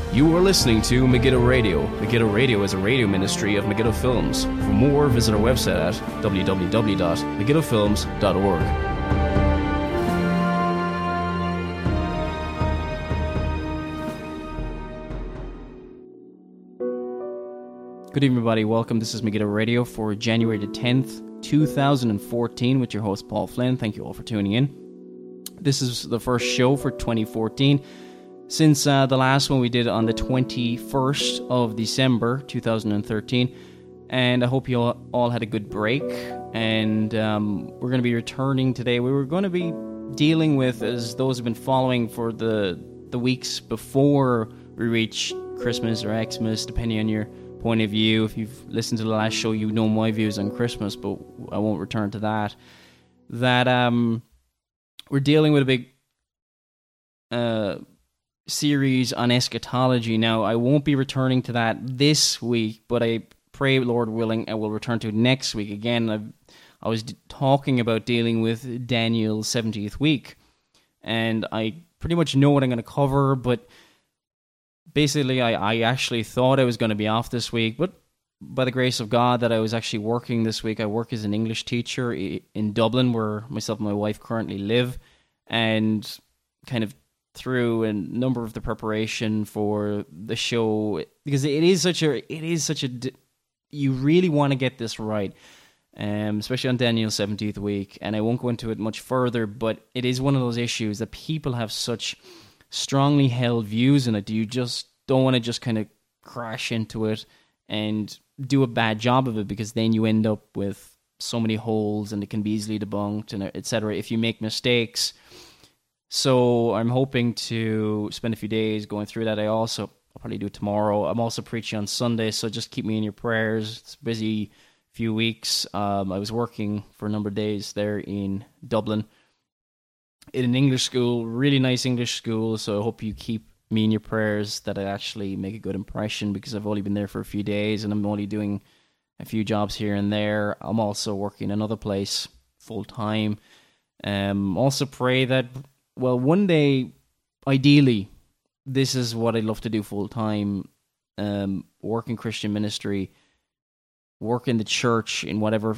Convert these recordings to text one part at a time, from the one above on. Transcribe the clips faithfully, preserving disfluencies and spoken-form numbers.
You are listening to Megiddo Radio. Megiddo Radio is a radio ministry of Megiddo Films. For more, visit our website at w w w dot megiddo films dot org. Good evening, everybody. Welcome. This is Megiddo Radio for January the tenth, two thousand fourteen, with your host, Paul Flynn. Thank you all for tuning in. This is the first show for twenty fourteen. Since uh, the last one we did on the twenty-first of December, two thousand thirteen, and I hope you all, all had a good break, and um, we're going to be returning today. We were going to be dealing with, as those have been following for the, the weeks before we reach Christmas or Xmas, depending on your point of view. If you've listened to the last show, you know my views on Christmas, but I won't return to that. That um, we're dealing with a big... Uh, series on eschatology. Now, I won't be returning to that this week, but I pray, Lord willing, I will return to it next week. Again, I've, I was d- talking about dealing with Daniel's seventieth week, and I pretty much know what I'm going to cover, but basically I, I actually thought I was going to be off this week, but by the grace of God that I was actually working this week. I work as an English teacher in Dublin, where myself and my wife currently live, and kind of through a number of the preparation for the show, because it is such a, it is such a, you really want to get this right, um, especially on Daniel's seventieth week, and I won't go into it much further, but it is one of those issues that people have such strongly held views in it. You just don't want to just kind of crash into it and do a bad job of it, because then you end up with so many holes, and it can be easily debunked, and et cetera if you make mistakes. So I'm hoping to spend a few days going through that. I also, I'll probably do it tomorrow. I'm also preaching on Sunday, so just keep me in your prayers. It's a busy few weeks. Um, I was working for a number of days there in Dublin in an English school, really nice English school, so I hope you keep me in your prayers that I actually make a good impression, because I've only been there for a few days, and I'm only doing a few jobs here and there. I'm also working another place full-time. Um, also pray that... Well, one day, ideally, this is what I'd love to do full-time, um, work in Christian ministry, work in the church in whatever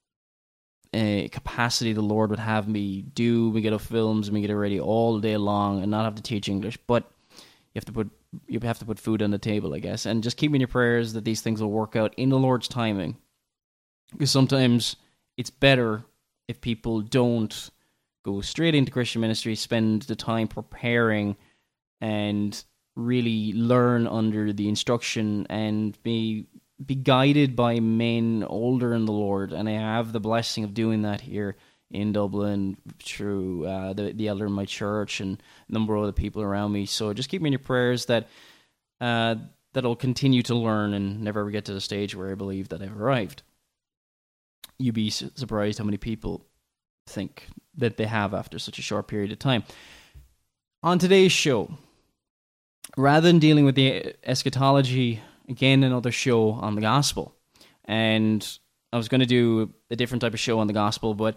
uh, capacity the Lord would have me do. We get our films, and we get it ready all day long, and not have to teach English, but you have to put you have to put food on the table, I guess, and just keep me in your prayers that these things will work out in the Lord's timing, because sometimes it's better if people don't go straight into Christian ministry, spend the time preparing, and really learn under the instruction and be be guided by men older in the Lord. And I have the blessing of doing that here in Dublin through uh, the, the elder in my church and a number of other people around me. So just keep me in your prayers that uh, that I'll continue to learn and never ever get to the stage where I believe that I've arrived. You'd be su- surprised how many people think that they have after such a short period of time. On today's show, rather than dealing with the eschatology, again, another show on the gospel. And I was going to do a different type of show on the gospel, but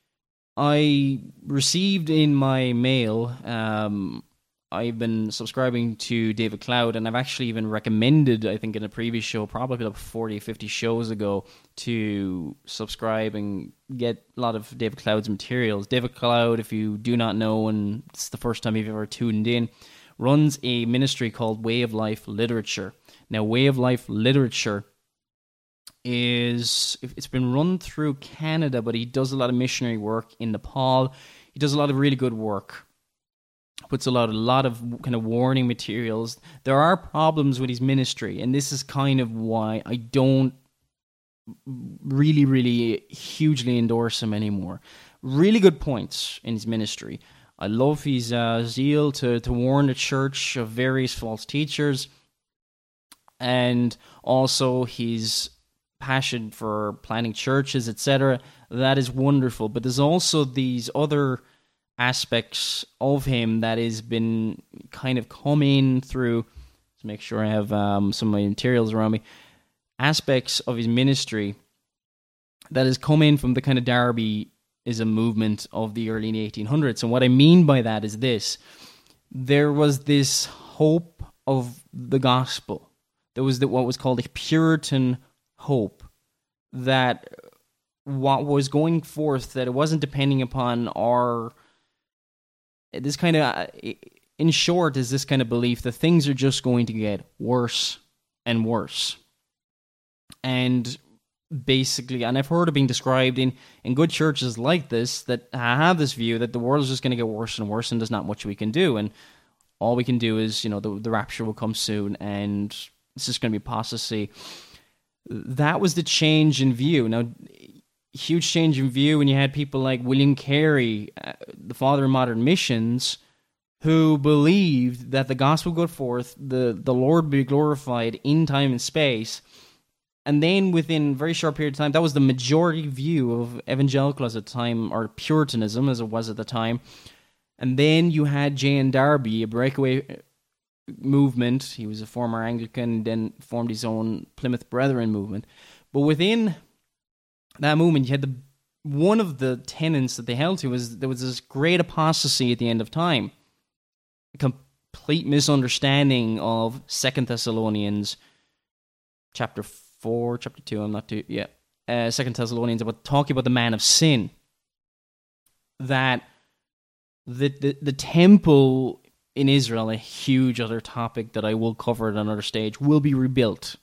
I received in my mail, um, I've been subscribing to David Cloud, and I've actually even recommended, I think in a previous show, probably like forty, fifty shows ago, to subscribe and get a lot of David Cloud's materials. David Cloud, if you do not know, and it's the first time you've ever tuned in, runs a ministry called Way of Life Literature. Now, Way of Life Literature is, it's been run through Canada, but he does a lot of missionary work in Nepal. He does a lot of really good work. Puts a lot, a lot of kind of warning materials. There are problems with his ministry, and this is kind of why I don't really, really hugely endorse him anymore. Really good points in his ministry. I love his uh, zeal to, to warn the church of various false teachers, and also his passion for planting churches, et cetera. That is wonderful. But there's also these other aspects of him that has been kind of come in through, to make sure I have um, some of my materials around me, aspects of his ministry that has come in from the kind of Darbyism movement of the early eighteen hundreds. And what I mean by that is this: there was this hope of the gospel. There was the, what was called a Puritan hope, that what was going forth, that it wasn't depending upon our, this kind of, in short, is this kind of belief that things are just going to get worse and worse. And basically, and I've heard it being described in, in good churches like this, that have this view that the world is just going to get worse and worse and there's not much we can do. And all we can do is, you know, the, the rapture will come soon and it's just going to be apostasy. That was the change in view. Now, huge change in view when you had people like William Carey, uh, the father of modern missions, who believed that the gospel would go forth, the, the Lord would be glorified in time and space. And then within a very short period of time, that was the majority view of evangelicals at the time, or Puritanism as it was at the time. And then you had J N Darby, a breakaway movement. He was a former Anglican, then formed his own Plymouth Brethren movement. But within that movement, you had the one of the tenets that they held to was there was this great apostasy at the end of time, a complete misunderstanding of Second Thessalonians chapter four, chapter two. I'm not too yeah. Uh, Second Thessalonians about talking about the man of sin. That the the, the temple in Israel, a huge other topic that I will cover at another stage, will be rebuilt.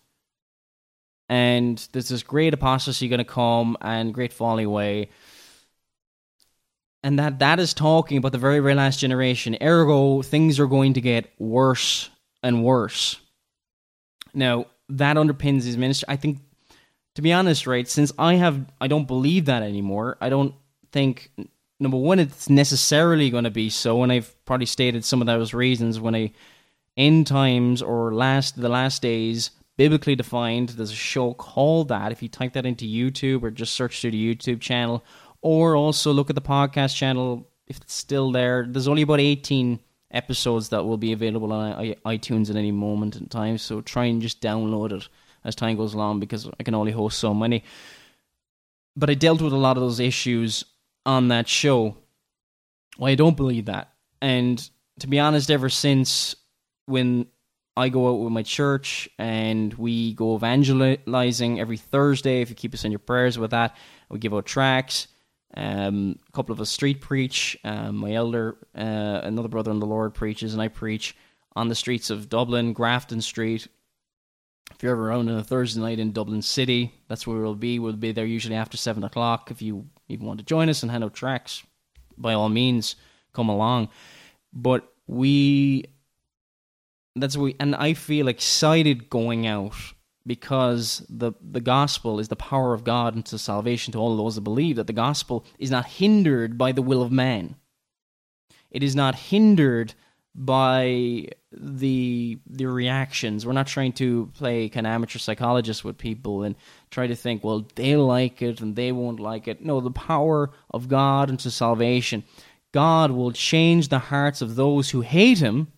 And there's this great apostasy going to come and great falling away. And that that is talking about the very, very last generation. Ergo, things are going to get worse and worse. Now, that underpins his ministry. I think, to be honest, right, since I have, I don't believe that anymore. I don't think, number one, it's necessarily going to be so, and I've probably stated some of those reasons when I, end times or last the last days, biblically defined. There's a show called that. If you type that into YouTube or just search through the YouTube channel, or also look at the podcast channel if it's still there. There's only about eighteen episodes that will be available on iTunes at any moment in time, so try and just download it as time goes along, because I can only host so many. But I dealt with a lot of those issues on that show. Well, I don't believe that. And to be honest, ever since when I go out with my church and we go evangelizing every Thursday, if you keep us in your prayers with that, we give out tracts. Um, a couple of us street preach. Um, my elder, uh, another brother in the Lord, preaches, and I preach on the streets of Dublin, Grafton Street. If you're ever around on a Thursday night in Dublin City, that's where we'll be. We'll be there usually after seven o'clock. If you even want to join us and hand out tracts, by all means, come along. But we, that's what we, and I feel excited going out, because the, the gospel is the power of God into salvation to all those that believe, that the gospel is not hindered by the will of man. It is not hindered by the the reactions. We're not trying to play kind of amateur psychologist with people and try to think, well, they like it and they won't like it. No, the power of God into salvation. God will change the hearts of those who hate him,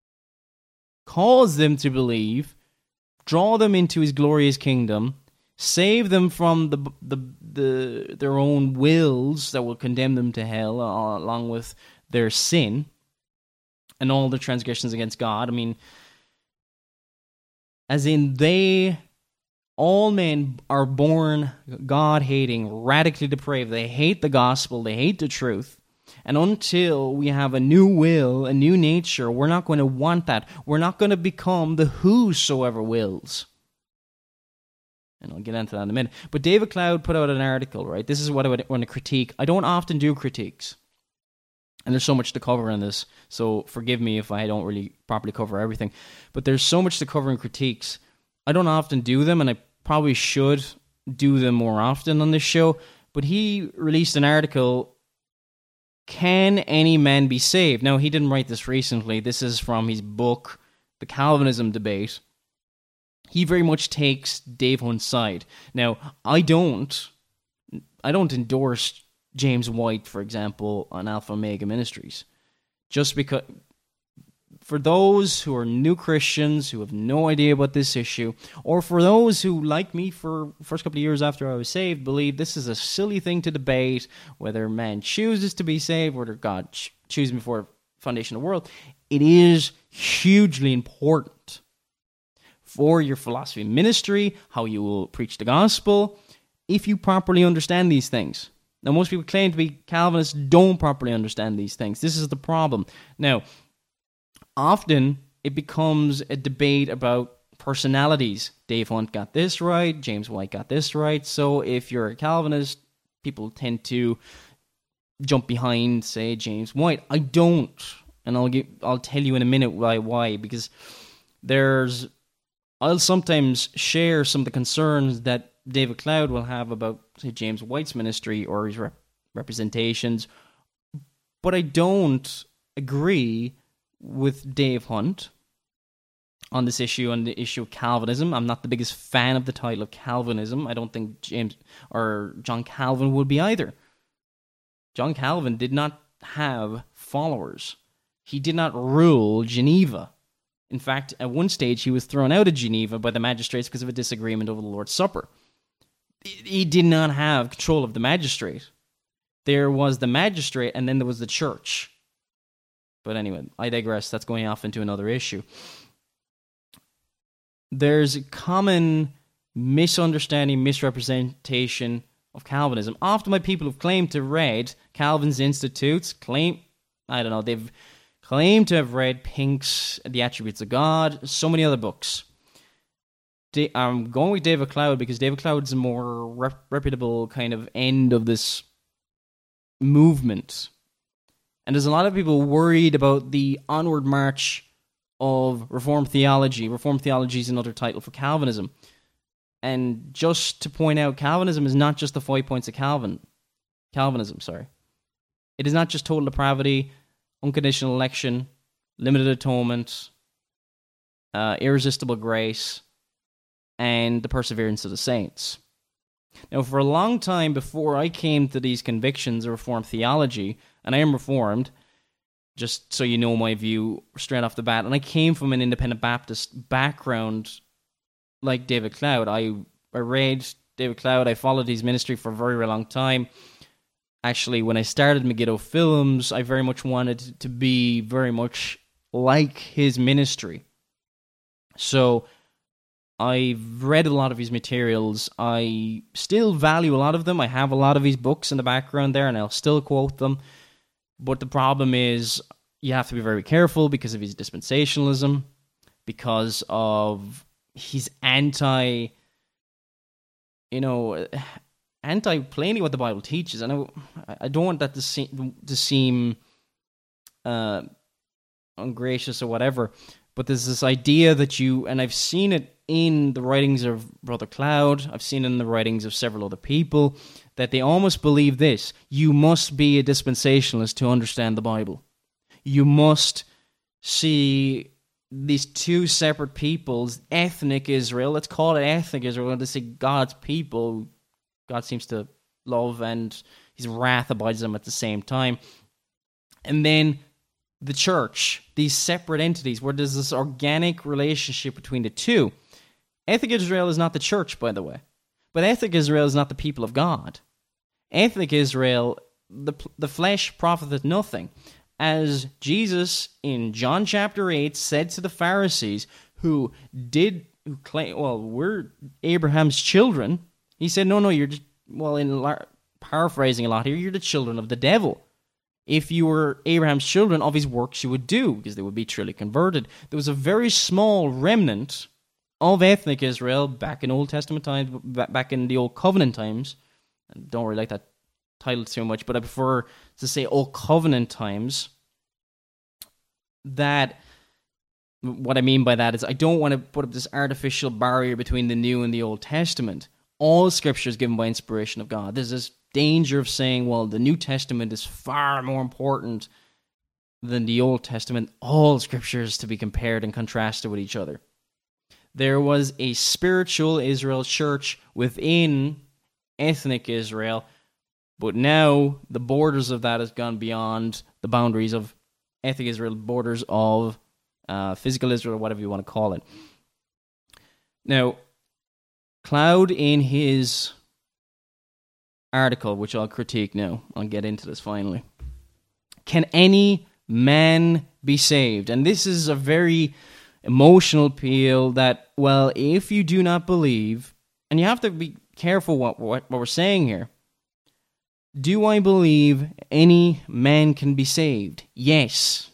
cause them to believe, draw them into his glorious kingdom, save them from the the, the their own wills that will condemn them to hell, uh, along with their sin and all the transgressions against God. I mean, as in they, all men are born God-hating, radically depraved. They hate the gospel, they hate the truth. And until we have a new will, a new nature, we're not going to want that. We're not going to become the whosoever wills. And I'll get into that in a minute. But David Cloud put out an article, right? This is what I would want to critique. I don't often do critiques. And there's so much to cover in this, so forgive me if I don't really properly cover everything. But there's so much to cover in critiques. I don't often do them, and I probably should do them more often on this show. But he released an article, Can Any Man Be Saved? Now, he didn't write this recently. This is from his book, The Calvinism Debate. He very much takes Dave Hunt's side. Now, I don't, I don't endorse James White, for example, on Alpha Omega Ministries. Just because, for those who are new Christians, who have no idea about this issue, or for those who, like me, for the first couple of years after I was saved, believe this is a silly thing to debate, whether man chooses to be saved, whether God ch- chooses before the foundation of the world, it is hugely important for your philosophy ministry, how you will preach the gospel, if you properly understand these things. Now, most people claim to be Calvinists don't properly understand these things. This is the problem. Now, often it becomes a debate about personalities. Dave Hunt got this right, James White got this right. So if you're a Calvinist, people tend to jump behind, say, James White. I don't, and I'll give, I'll tell you in a minute why. Why? Because there's, I'll sometimes share some of the concerns that David Cloud will have about, say, James White's ministry or his rep- representations, but I don't agree with Dave Hunt on this issue, on the issue of Calvinism. I'm not the biggest fan of the title of Calvinism. I don't think James or John Calvin would be either. John Calvin did not have followers. He did not rule Geneva. In fact, at one stage, he was thrown out of Geneva by the magistrates because of a disagreement over the Lord's Supper. He did not have control of the magistrate. There was the magistrate, and then there was the church. But anyway, I digress. That's going off into another issue. There's a common misunderstanding, misrepresentation of Calvinism. Often by people who've claimed to have read Calvin's Institutes, claim, I don't know, they've claimed to have read Pink's The Attributes of God, so many other books. I'm going with David Cloud because David Cloud's a more rep- reputable kind of end of this movement. And there's a lot of people worried about the onward march of Reformed theology. Reformed theology is another title for Calvinism. And just to point out, Calvinism is not just the five points of Calvin. Calvinism, sorry. It is not just total depravity, unconditional election, limited atonement, uh, irresistible grace, and the perseverance of the saints. Now, for a long time before I came to these convictions of Reformed theology, and I am Reformed, just so you know my view straight off the bat, and I came from an independent Baptist background like David Cloud. I, I read David Cloud, I followed his ministry for a very, very long time. Actually, when I started Megiddo Films, I very much wanted to be very much like his ministry. So I've read a lot of his materials. I still value a lot of them. I have a lot of his books in the background there, and I'll still quote them. But the problem is you have to be very careful because of his dispensationalism, because of his anti, you know, anti plainly what the Bible teaches. And I, I don't want that to seem, to seem uh, ungracious or whatever, but there's this idea that you, and I've seen it in the writings of Brother Cloud, I've seen it in the writings of several other people, that they almost believe this: you must be a dispensationalist to understand the Bible. You must see these two separate peoples, ethnic Israel, let's call it ethnic Israel, let's say God's people, God seems to love, and his wrath abides them at the same time. And then the church, these separate entities, where there's this organic relationship between the two. Ethnic Israel is not the church, by the way. But ethnic Israel is not the people of God. Ethnic Israel, the, the flesh profiteth nothing. As Jesus in John chapter eight said to the Pharisees who did who claim, well, we're Abraham's children. He said, no, no, you're just, well, in lar- paraphrasing a lot here, you're the children of the devil. If you were Abraham's children, of his works you would do, because they would be truly converted. There was a very small remnant of ethnic Israel back in Old Testament times, back in the Old Covenant times. I don't really like that title too much, but I prefer to say Old Covenant times. That, what I mean by that is I don't want to put up this artificial barrier between the New and the Old Testament. All Scripture is given by inspiration of God. There's this danger of saying, well, the New Testament is far more important than the Old Testament. All Scripture is to be compared and contrasted with each other. There was a spiritual Israel church within ethnic Israel, but now the borders of that has gone beyond the boundaries of ethnic Israel, borders of uh, physical Israel, or whatever you want to call it. Now, Cloud, in his article, which I'll critique now, I'll get into this finally. Can any man be saved? And this is a very emotional appeal that, well, if you do not believe, and you have to be careful what, what, what we're saying here. Do I believe any man can be saved? Yes.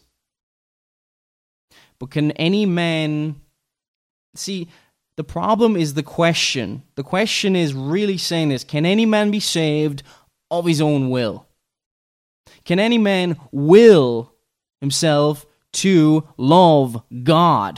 But can any man... See, the problem is the question. The question is really saying this. Can any man be saved of his own will? Can any man will himself to love God?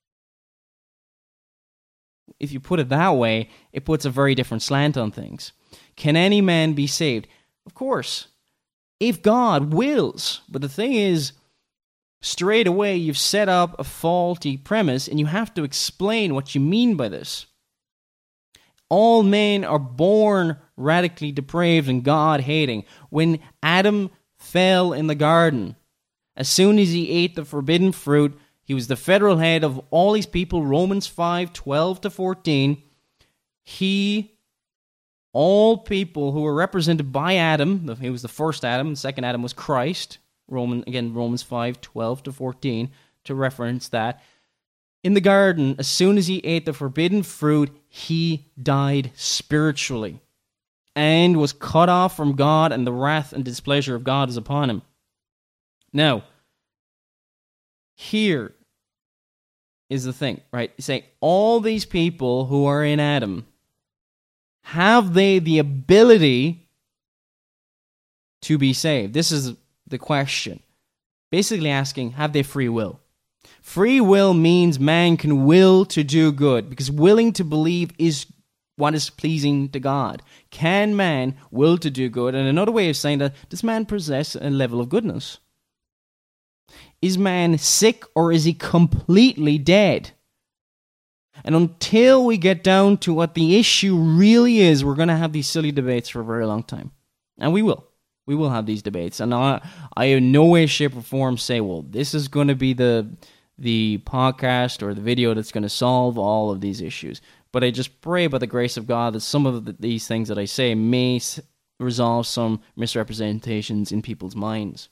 If you put it that way, it puts a very different slant on things. Can any man be saved? Of course, if God wills. But the thing is, straight away you've set up a faulty premise, and you have to explain what you mean by this. All men are born radically depraved and God-hating. When Adam fell in the garden, as soon as he ate the forbidden fruit, he was the federal head of all these people, Romans five, twelve to fourteen. He, all people who were represented by Adam, he was the first Adam, the second Adam was Christ, Roman again, Romans five, twelve to fourteen, to reference that. In the garden, as soon as he ate the forbidden fruit, he died spiritually and was cut off from God, and the wrath and displeasure of God is upon him. Now, here is the thing, right? You say, all these people who are in Adam, have they the ability to be saved? This is the question. Basically asking, have they free will? Free will means man can will to do good, because willing to believe is what is pleasing to God. Can man will to do good? And another way of saying that, does man possess a level of goodness? Is man sick, or is he completely dead? And until we get down to what the issue really is, we're going to have these silly debates for a very long time. And we will. We will have these debates. And I, I in no way, shape, or form say, well, this is going to be the the podcast or the video that's going to solve all of these issues. But I just pray by the grace of God that some of the, these things that I say may s- resolve some misrepresentations in people's minds.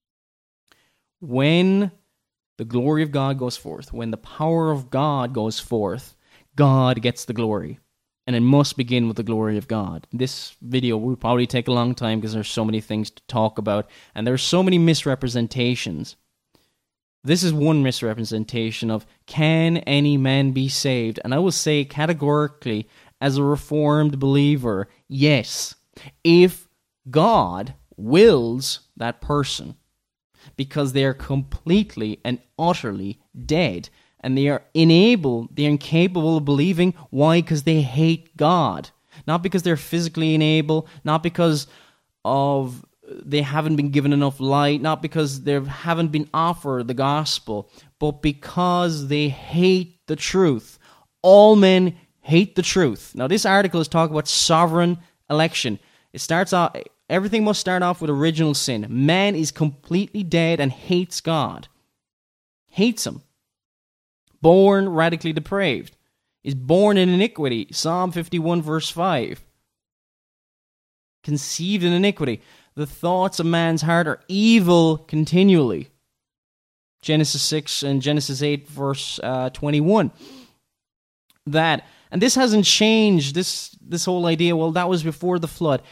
When the glory of God goes forth, when the power of God goes forth, God gets the glory. And it must begin with the glory of God. This video will probably take a long time because there's so many things to talk about, and there's so many misrepresentations. This is one misrepresentation of, can any man be saved? And I will say categorically, as a Reformed believer, yes, if God wills that person, because they are completely and utterly dead, and they are unable, they're incapable of believing. Why? Because they hate God. Not because they're physically unable, not because of they haven't been given enough light, not because they haven't been offered the gospel, but because they hate the truth. All men hate the truth. Now, this article is talking about sovereign election. It starts off, everything must start off with original sin. Man is completely dead and hates God. Hates him. Born radically depraved. Is born in iniquity. Psalm fifty-one verse five. Conceived in iniquity. The thoughts of man's heart are evil continually. Genesis six and Genesis eight verse uh, twenty-one. That, and this hasn't changed, this, this whole idea, well, that was before the flood.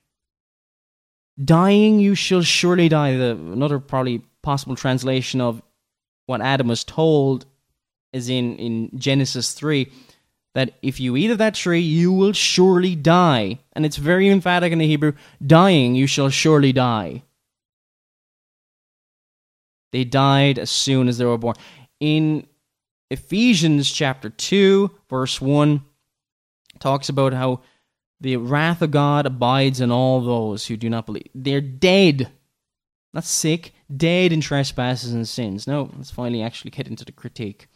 Dying, you shall surely die. The, another probably possible translation of what Adam was told is in, in Genesis three, that if you eat of that tree, you will surely die. And it's very emphatic in the Hebrew, dying, you shall surely die. They died as soon as they were born. In Ephesians chapter two, verse one, talks about how the wrath of God abides in all those who do not believe. They're dead. Not sick, dead in trespasses and sins. No, let's finally actually get into the critique.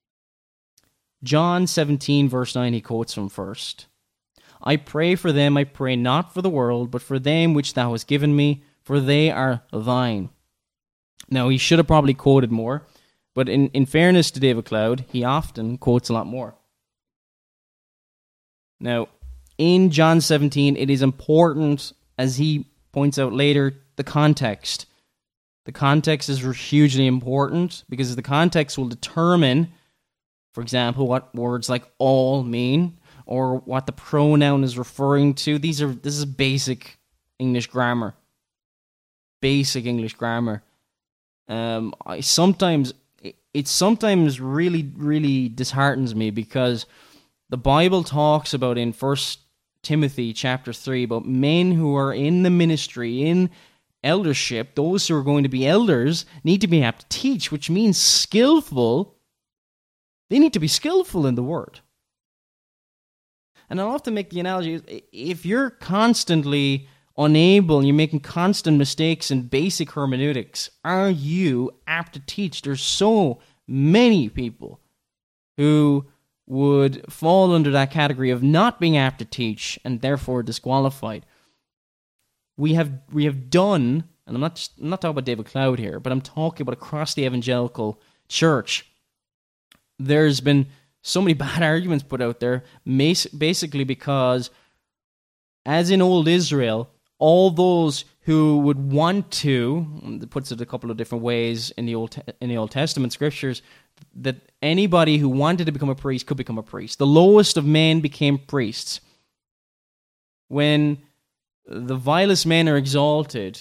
John seventeen, verse nine, he quotes from first. I pray for them, I pray not for the world, but for them which thou hast given me, for they are thine. Now, he should have probably quoted more, but in, in fairness to David Cloud, he often quotes a lot more. Now, in John seventeen, it is important, as he points out later, the context. The context is hugely important because the context will determine, for example, what words like all mean or what the pronoun is referring to. These are this is basic English grammar. Basic English grammar. Um, I sometimes it, it sometimes really really disheartens me because the Bible talks about in First Timothy chapter three about men who are in the ministry, in eldership, those who are going to be elders need to be able to teach, which means skillful. They need to be skillful in the word. And I'll often make the analogy, if you're constantly unable, and you're making constant mistakes in basic hermeneutics, are you apt to teach? There's so many people who would fall under that category of not being apt to teach and therefore disqualified. We have we have done, and I'm not just, I'm not talking about David Cloud here, but I'm talking about across the evangelical church. There's been so many bad arguments put out there, basically because, as in old Israel, all those who would want to, it puts it a couple of different ways in the Old in the Old Testament scriptures, that anybody who wanted to become a priest could become a priest. The lowest of men became priests. When the vilest men are exalted,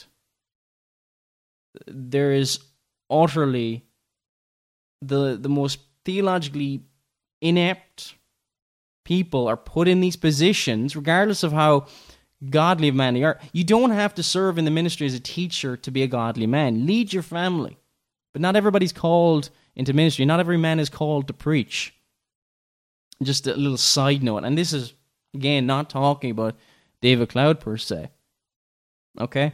there is utterly the the most theologically inept people are put in these positions, regardless of how godly of man they are. You don't have to serve in the ministry as a teacher to be a godly man. Lead your family. But not everybody's called into ministry. Not every man is called to preach. Just a little side note. And this is, again, not talking about David Cloud per se. Okay?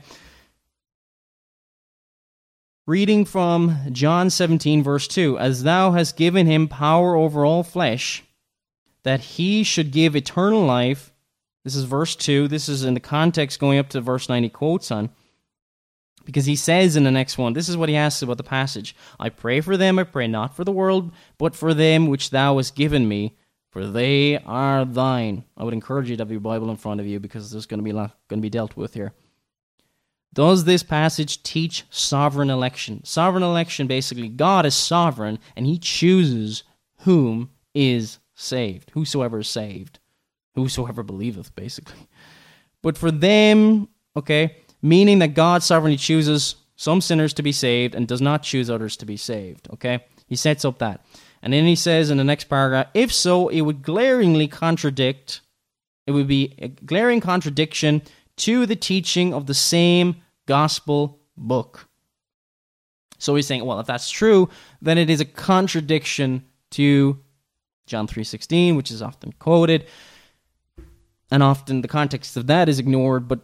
Reading from John seventeen, verse two. As thou hast given him power over all flesh, that he should give eternal life. This is verse two. This is in the context going up to verse nine he quotes on. Because he says in the next one, this is what he asks about the passage. I pray for them, I pray not for the world, but for them which thou hast given me, for they are thine. I would encourage you to have your Bible in front of you because there's going to be a lot going to be dealt with here. Does this passage teach sovereign election? Sovereign election, basically, God is sovereign and he chooses whom is saved. Whosoever is saved. Whosoever believeth, basically. But for them, okay, meaning that God sovereignly chooses some sinners to be saved and does not choose others to be saved, okay? He sets up that. And then he says in the next paragraph, if so, it would glaringly contradict, it would be a glaring contradiction to the teaching of the same gospel book. So he's saying, well, if that's true, then it is a contradiction to John three sixteen, which is often quoted, and often the context of that is ignored, but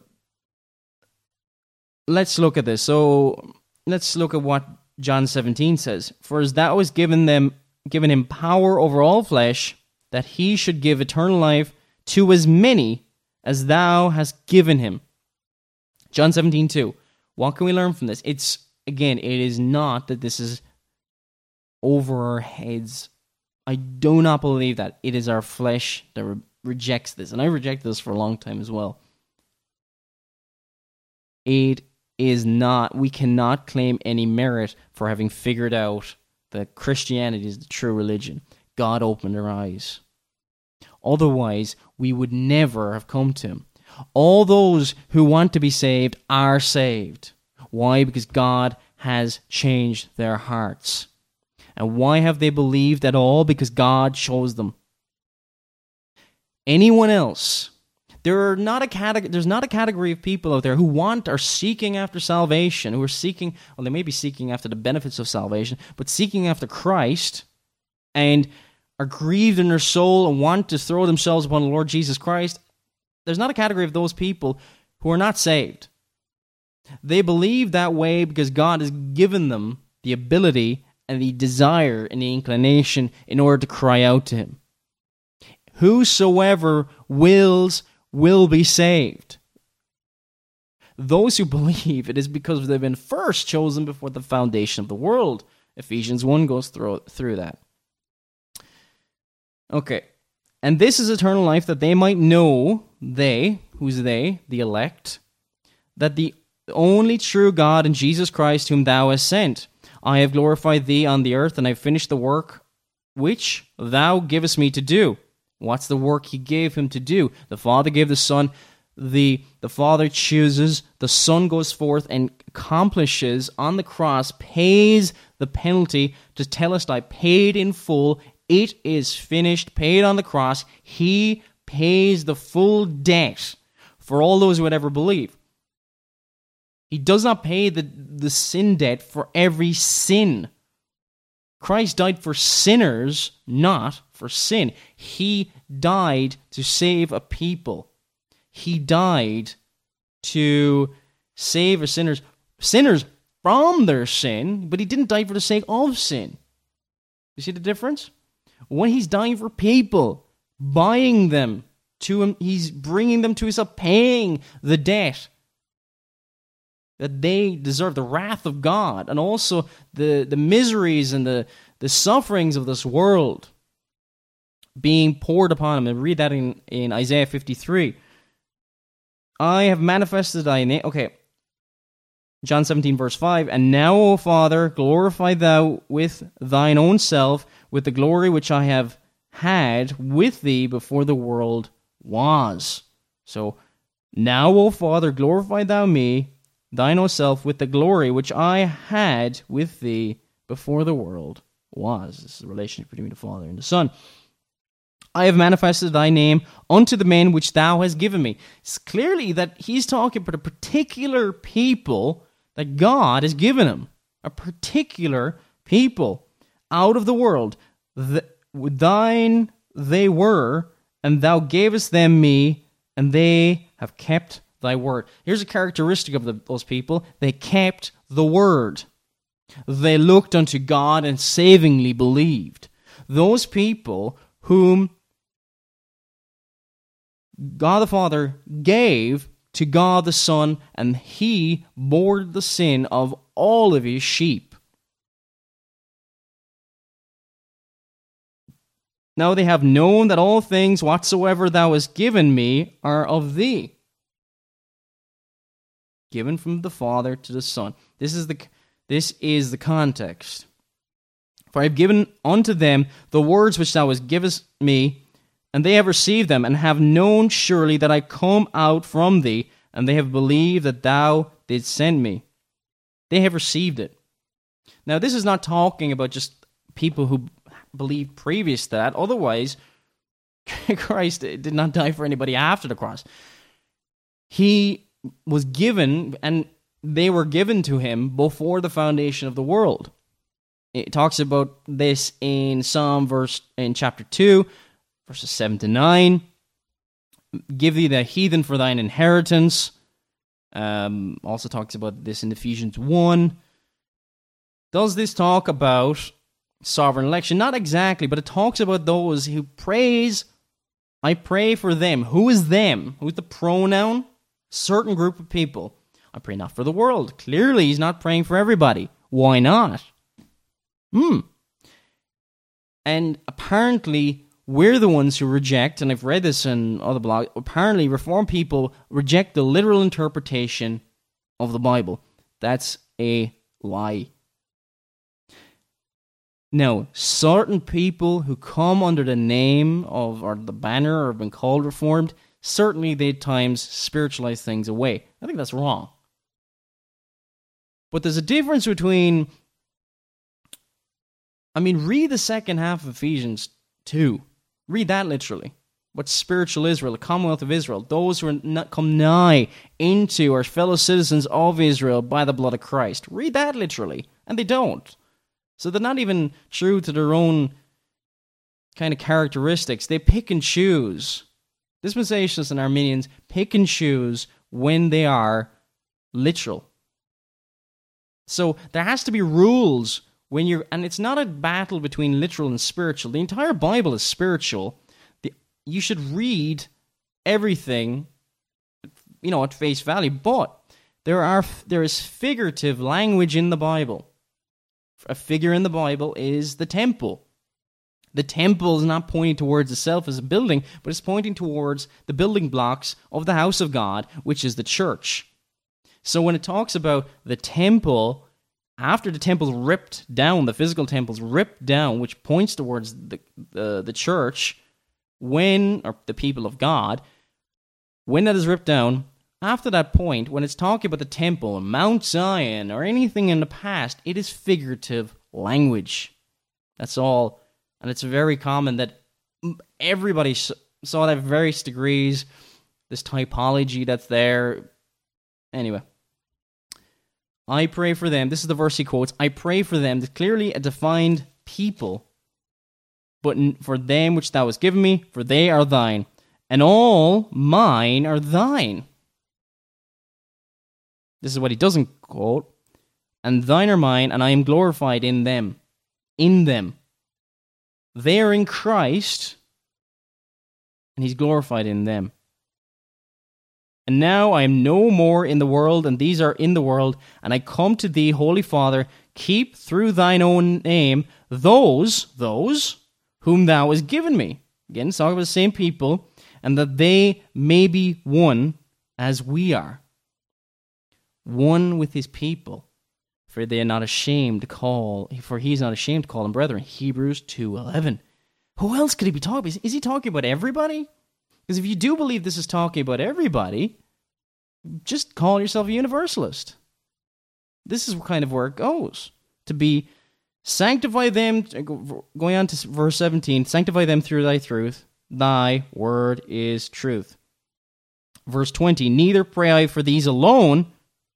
let's look at this. So let's look at what John seventeen says. For as thou hast given them, given him power over all flesh, that he should give eternal life to as many as thou hast given him. John seventeen two. What can we learn from this? It's, again, it is not that this is over our heads. I do not believe that. It is our flesh that re- rejects this. And I rejected this for a long time as well. It is not, we cannot claim any merit for having figured out that Christianity is the true religion. God opened our eyes. Otherwise, we would never have come to him. All those who want to be saved are saved. Why? Because God has changed their hearts. And why have they believed at all? Because God chose them. Anyone else, there are not a category, there's not a category of people out there who want or seeking after salvation, who are seeking, well, they may be seeking after the benefits of salvation, but seeking after Christ and are grieved in their soul and want to throw themselves upon the Lord Jesus Christ. There's not a category of those people who are not saved. They believe that way because God has given them the ability and the desire and the inclination in order to cry out to him. Whosoever wills will be saved. Those who believe it is because they've been first chosen before the foundation of the world. Ephesians one goes through, through that. Okay. And this is eternal life, that they might know, they, who's they, the elect, that the the only true God and Jesus Christ whom thou hast sent. I have glorified thee on the earth, and I have finished the work which thou givest me to do. What's the work he gave him to do? The Father gave the Son. The, the Father chooses. The Son goes forth and accomplishes on the cross, pays the penalty to tell us, I paid in full. It is finished, paid on the cross. He pays the full debt for all those who would ever believe. He does not pay the, the sin debt for every sin. Christ died for sinners, not for sin. He died to save a people. He died to save a sinners, sinners from their sin, but he didn't die for the sake of sin. You see the difference? When he's dying for people, buying them to him, he's bringing them to himself, paying the debt that they deserve, the wrath of God, and also the, the miseries and the, the sufferings of this world being poured upon him. And read that in, in Isaiah fifty-three. I have manifested thy name. Okay. John seventeen, verse five. And now, O Father, glorify thou with thine own self, with the glory which I have had with thee before the world was. So, now, O Father, glorify thou me, thine own self, with the glory which I had with thee before the world was. This is the relationship between the Father and the Son. I have manifested thy name unto the men which thou hast given me. It's clearly that he's talking about a particular people that God has given him. A particular people out of the world. The, thine they were, and thou gavest them me, and they have kept thy word. Here's a characteristic of the, those people. They kept the word. They looked unto God and savingly believed. Those people whom God the Father gave to God the Son, and he bore the sin of all of his sheep. Now they have known that all things whatsoever thou hast given me are of thee. Given from the Father to the Son. This is the this is the context. For I have given unto them the words which thou hast given me, and they have received them, and have known surely that I come out from thee, and they have believed that thou didst send me. They have received it. Now, this is not talking about just people who believed previous to that. Otherwise, Christ did not die for anybody after the cross. He was given, and they were given to him before the foundation of the world. It talks about this in Psalm verse in chapter two, verses seven to nine. Give thee the heathen for thine inheritance. Um, also talks about this in Ephesians one. Does this talk about sovereign election? Not exactly, but it talks about those who praise. I pray for them. Who is them? Who's the pronoun? Certain group of people. I pray not for the world. Clearly, he's not praying for everybody. Why not? Hmm. And apparently, we're the ones who reject, and I've read this in other blogs, apparently Reformed people reject the literal interpretation of the Bible. That's a lie. Now, certain people who come under the name of, or the banner, or have been called Reformed, certainly they at times spiritualize things away. I think that's wrong. But there's a difference between, I mean, read the second half of Ephesians two. Read that literally. What spiritual Israel, the Commonwealth of Israel, those who are not come nigh into or fellow citizens of Israel by the blood of Christ. Read that literally. And they don't. So they're not even true to their own kind of characteristics. They pick and choose. Dispensationalists and Arminians pick and choose when they are literal. So there has to be rules when you're, and it's not a battle between literal and spiritual. The entire Bible is spiritual. The, you should read everything, you know, at face value. But there are there is figurative language in the Bible. A figure in the Bible is the temple. The temple is not pointing towards itself as a building, but it's pointing towards the building blocks of the house of God, which is the church. So when it talks about the temple, after the temple's ripped down, the physical temple's ripped down, which points towards the the, the church, when, or the people of God, when that is ripped down, after that point, when it's talking about the temple, Mount Zion, or anything in the past, it is figurative language. That's all. And it's very common that everybody saw that at various degrees, this typology that's there. Anyway, I pray for them. This is the verse he quotes. I pray for them, that clearly a defined people, but for them which thou hast given me, for they are thine, and all mine are thine. This is what he doesn't quote. And thine are mine, and I am glorified in them. In them. They are in Christ, and he's glorified in them. And now I am no more in the world, and these are in the world, and I come to thee, Holy Father, keep through thine own name those, those, whom thou hast given me. Again, it's talking about the same people, and that they may be one as we are. One with his people, for they are not ashamed to call, for he is not ashamed to call them brethren. Hebrews two eleven. Who else could he be talking about? Is he talking about everybody? Because if you do believe this is talking about everybody, just call yourself a universalist. This is kind of where it goes. To be, sanctify them, going on to verse seventeen, sanctify them through thy truth. Thy word is truth. Verse twenty, neither pray I for these alone.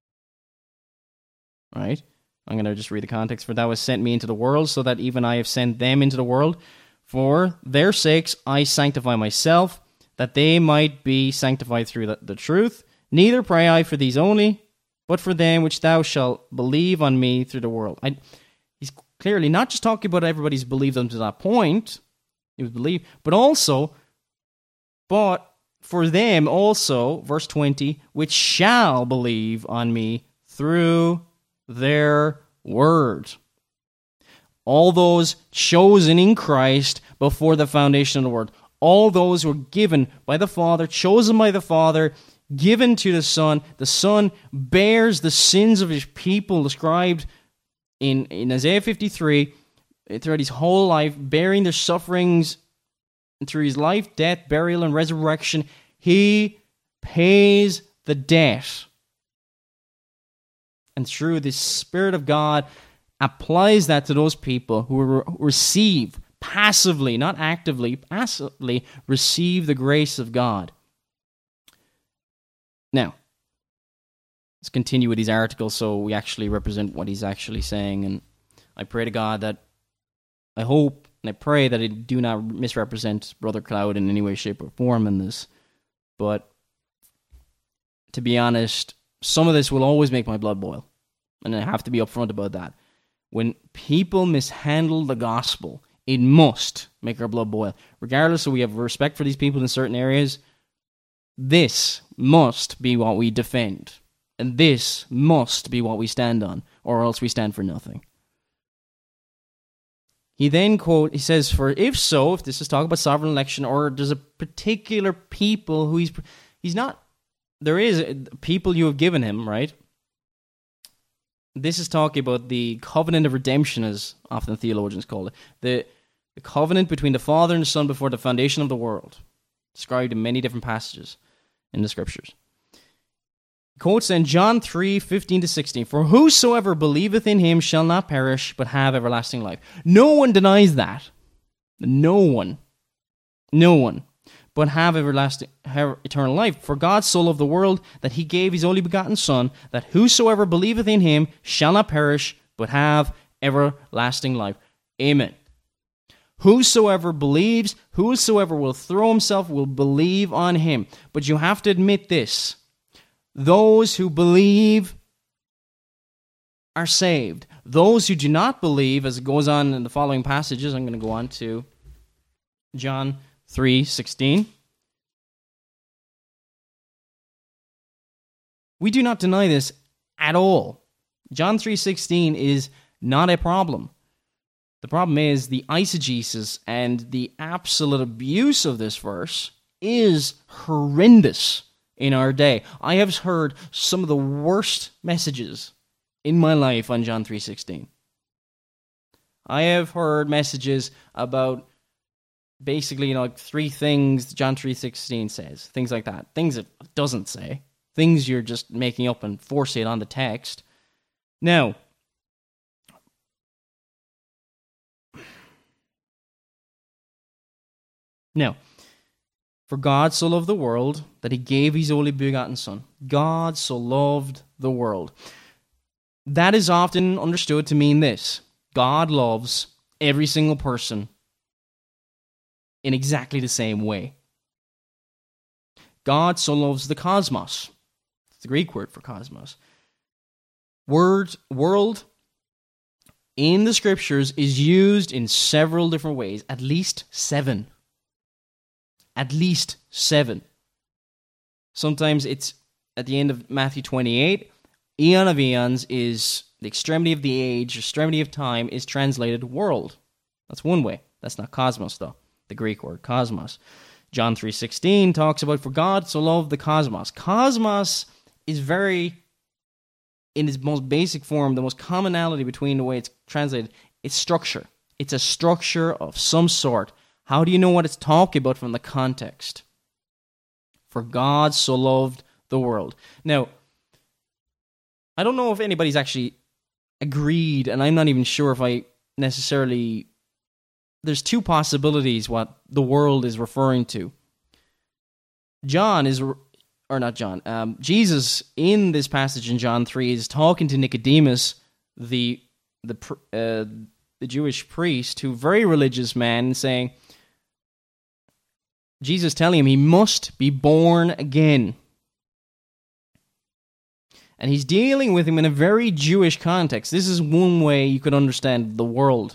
Right? I'm going to just read the context. For thou hast sent me into the world, so that even I have sent them into the world. For their sakes I sanctify myself, that they might be sanctified through the, the truth. Neither pray I for these only, but for them which thou shalt believe on me through the world. I, he's clearly not just talking about everybody's believed unto that point, he was believed, but also, but for them also, verse twenty, which shall believe on me through their word. All those chosen in Christ before the foundation of the world. All those were given by the Father, chosen by the Father, given to the Son. The Son bears the sins of his people, described in, in Isaiah fifty-three, throughout his whole life, bearing their sufferings, and through his life, death, burial, and resurrection. He pays the debt. And through the Spirit of God, applies that to those people who re- receive passively, not actively, passively receive the grace of God. Now, let's continue with these articles so we actually represent what he's actually saying. And I pray to God that, I hope and I pray that I do not misrepresent Brother Cloud in any way, shape, or form in this. But to be honest, some of this will always make my blood boil. And I have to be upfront about that. When people mishandle the gospel, it must make our blood boil. Regardless of we have respect for these people in certain areas, this must be what we defend. And this must be what we stand on, or else we stand for nothing. He then quote, he says, for if so, if this is talking about sovereign election, or there's a particular people who he's, he's not, there is people you have given him, right? This is talking about the covenant of redemption, as often theologians call it. The, the covenant between the Father and the Son before the foundation of the world. Described in many different passages in the Scriptures. He quotes then John three, fifteen to sixteen. For whosoever believeth in him shall not perish, but have everlasting life. No one denies that. No one. No one. But have everlasting, have eternal life. For God so loved the world that he gave his only begotten Son, that whosoever believeth in him shall not perish, but have everlasting life. Amen. Whosoever believes, whosoever will throw himself will believe on him. But you have to admit this. Those who believe are saved. Those who do not believe, as it goes on in the following passages, I'm going to go on to John three sixteen. We do not deny this at all. John three sixteen is not a problem. The problem is the eisegesis and the absolute abuse of this verse is horrendous. in our day. I have heard some of the worst messages in my life on John three sixteen. I have heard messages about basically, you know, like three things John three sixteen says, things like that, things it doesn't say, things you're just making up and forcing it on the text. Now, now, for God so loved the world that he gave his only begotten Son. God so loved the world. That is often understood to mean this: God loves every single person in exactly the same way. God so loves the cosmos. It's the Greek word for cosmos. Word, world in the scriptures is used in several different ways, at least seven. At least seven. Sometimes it's at the end of Matthew twenty-eight. Eon of eons is the extremity of the age, extremity of time is translated world. That's one way. That's not cosmos, though. The Greek word cosmos. John three sixteen talks about, for God so loved the cosmos. Cosmos is very, in its most basic form, the most commonality between the way it's translated, it's structure. It's a structure of some sort. How do you know what it's talking about from the context? For God so loved the world. Now, I don't know if anybody's actually agreed, and I'm not even sure if I necessarily... There's two possibilities what the world is referring to. John is, or not John, um, Jesus in this passage in John three is talking to Nicodemus, the the uh, the Jewish priest, who very religious man, saying, Jesus telling him he must be born again. And he's dealing with him in a very Jewish context. This is one way you could understand the world.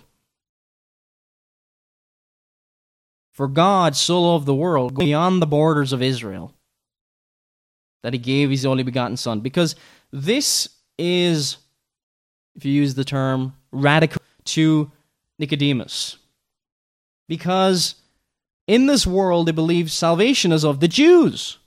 For God so loved the world, beyond the borders of Israel, that he gave his only begotten Son. Because this is, if you use the term, radical to Nicodemus. Because in this world, they believe salvation is of the Jews.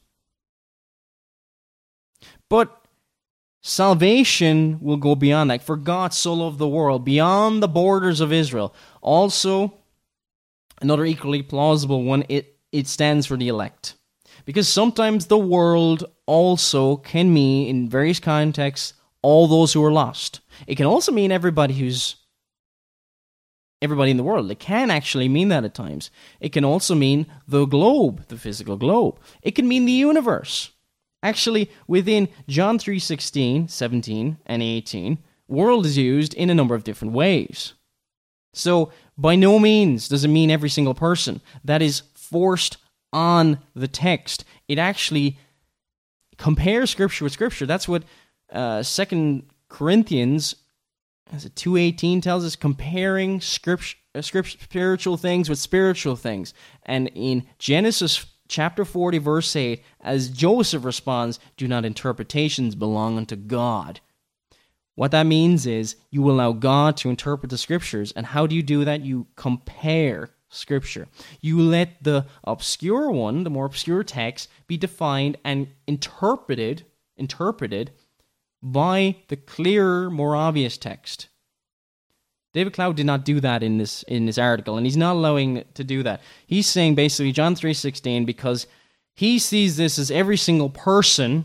But salvation will go beyond that. For God so loved the world, beyond the borders of Israel. Also, another equally plausible one, it, it stands for the elect. Because sometimes the world also can mean, in various contexts, all those who are lost. It can also mean everybody who's everybody in the world. It can actually mean that at times. It can also mean the globe, the physical globe. It can mean the universe. Actually, within John three sixteen, seventeen, and eighteen, world is used in a number of different ways. So, by no means does it mean every single person. That is forced on the text. It actually compares Scripture with Scripture. That's what uh, Second Corinthians as it two eighteen tells us, comparing script, uh, script, spiritual things with spiritual things. And in Genesis chapter forty, verse eight, as Joseph responds, do not interpretations belong unto God? What that means is you will allow God to interpret the Scriptures. And how do you do that? You compare Scripture. You let the obscure one, the more obscure text, be defined and interpreted, interpreted by the clearer, more obvious text. David Cloud did not do that in this in this article, and he's not allowing to do that. He's saying basically John three sixteen, because he sees this as every single person.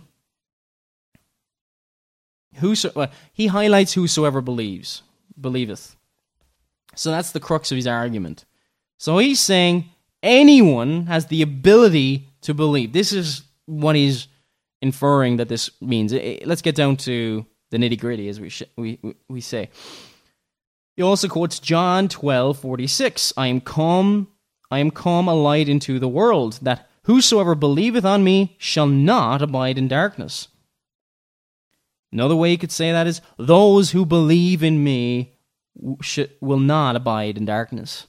Whoso, uh, he highlights whosoever believes, believeth. So that's the crux of his argument. So he's saying anyone has the ability to believe. This is what he's inferring that this means. Let's get down to the nitty-gritty, as we sh- we we say. He also quotes John twelve forty-six. I am come, I am come a light into the world, that whosoever believeth on me shall not abide in darkness. Another way you could say that is, those who believe in me sh- will not abide in darkness.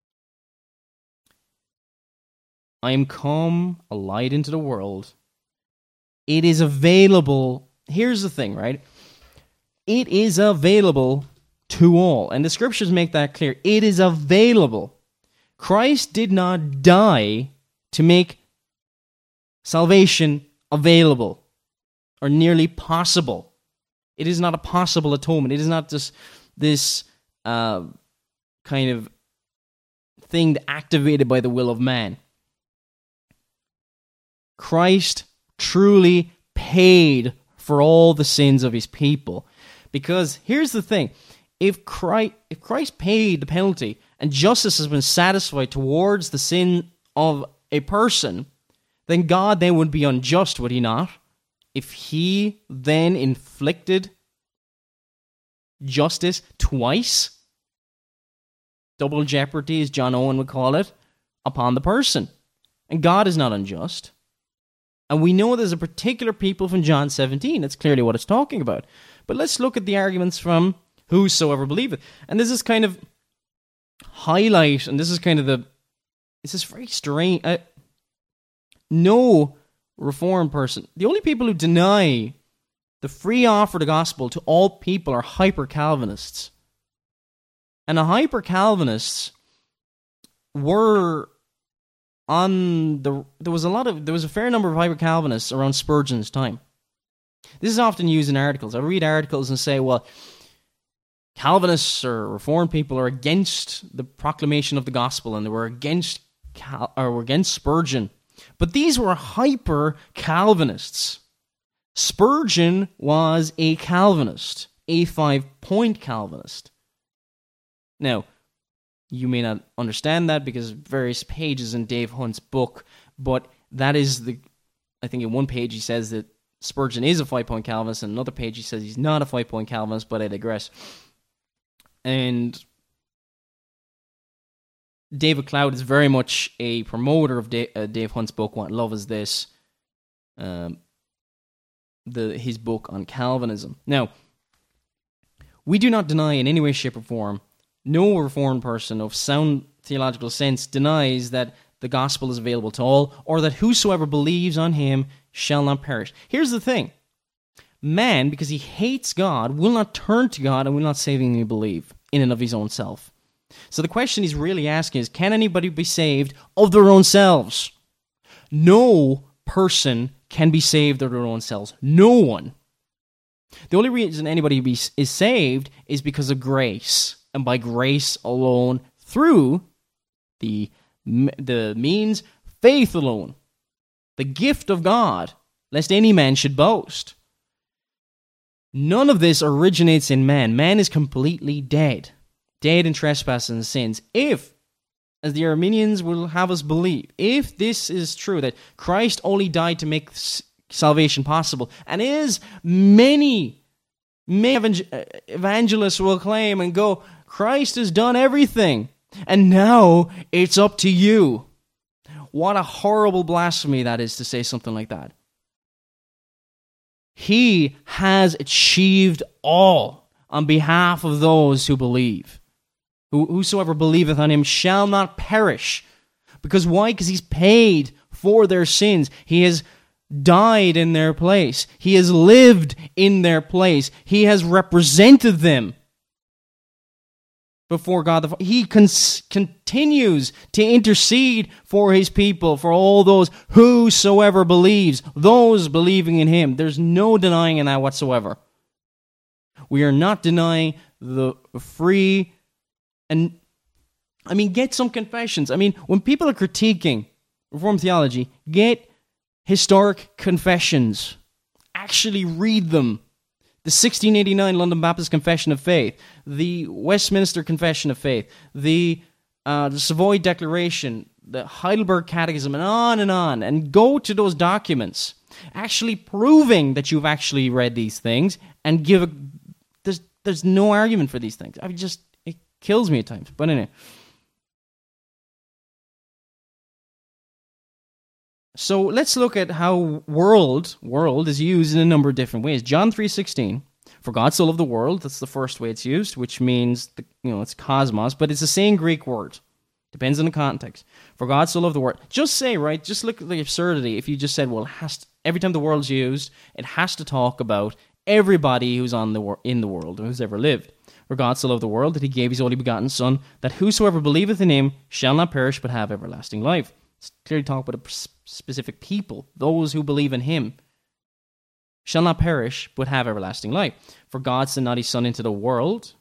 I am come a light into the world. It is available. Here's the thing, right? It is available to all. And the Scriptures make that clear. It is available. Christ did not die to make salvation available or nearly possible. It is not a possible atonement. It is not just this uh, kind of thing activated by the will of man. Christ truly paid for all the sins of his people. Because here's the thing, if Christ, if Christ paid the penalty and justice has been satisfied towards the sin of a person, then God then would be unjust, would he not? If he then inflicted justice twice, double jeopardy, as John Owen would call it, upon the person. And God is not unjust. And we know there's a particular people from John seventeen. That's clearly what it's talking about. But let's look at the arguments from whosoever believeth. And this is kind of highlight, and this is kind of the, this is very strange. Uh, no Reformed person, the only people who deny the free offer of the gospel to all people are hyper-Calvinists. And the hyper-Calvinists were on the, there was a lot of, there was a fair number of hyper-Calvinists around Spurgeon's time. This is often used in articles. I read articles and say, well, Calvinists or Reformed people are against the proclamation of the gospel, and they were against Cal- or were against Spurgeon. But these were hyper-Calvinists. Spurgeon was a Calvinist, a five-point Calvinist. Now, you may not understand that because of various pages in Dave Hunt's book, but that is the, I think in one page he says that Spurgeon is a five-point Calvinist, and another page he says he's not a five-point Calvinist, but I digress. And David Cloud is very much a promoter of Dave, uh, Dave Hunt's book, What Love Is This? Um, the his book on Calvinism. Now, we do not deny in any way, shape, or form, no Reformed person of sound theological sense denies that the gospel is available to all, or that whosoever believes on him shall not perish. Here's the thing. Man, because he hates God, will not turn to God and will not savingly believe in and of his own self. So the question he's really asking is, can anybody be saved of their own selves? No person can be saved of their own selves. No one. The only reason anybody be, is saved is because of grace, and by grace alone, through the, the means, faith alone, the gift of God, lest any man should boast. None of this originates in man. Man is completely dead. Dead in trespasses and sins. If, as the Arminians will have us believe, if this is true, that Christ only died to make salvation possible, and is many, many evangelists will claim and go, Christ has done everything, and now it's up to you. What a horrible blasphemy that is to say something like that. He has achieved all on behalf of those who believe. Whosoever believeth on him shall not perish. Because why? Because he's paid for their sins. He has died in their place. He has lived in their place. He has represented them before God the Father. He con- continues to intercede for his people, for all those whosoever believes, those believing in him. There's no denying in that whatsoever. We are not denying the free. And, I mean, get some confessions. I mean, when people are critiquing Reformed theology, get historic confessions. Actually read them. The sixteen eighty-nine London Baptist Confession of Faith, the Westminster Confession of Faith, the, uh, the Savoy Declaration, the Heidelberg Catechism, and on and on. And go to those documents, actually proving that you've actually read these things, and give a... There's, there's no argument for these things. I mean, just... kills me at times. But anyway. So let's look at how world world is used in a number of different ways. John three sixteen, for God so loved the world, that's the first way it's used, which means, the, you know, it's cosmos, but it's the same Greek word. Depends on the context. For God so loved the world. Just say, right, just look at the absurdity if you just said, well, it has to, every time the world's used, it has to talk about everybody who's on the wor- in the world, who's ever lived. For God so loved the world that he gave his only begotten Son, that whosoever believeth in him shall not perish but have everlasting life. It's clearly talking about a specific people, those who believe in him, shall not perish, but have everlasting life. For God sent not his Son into the world.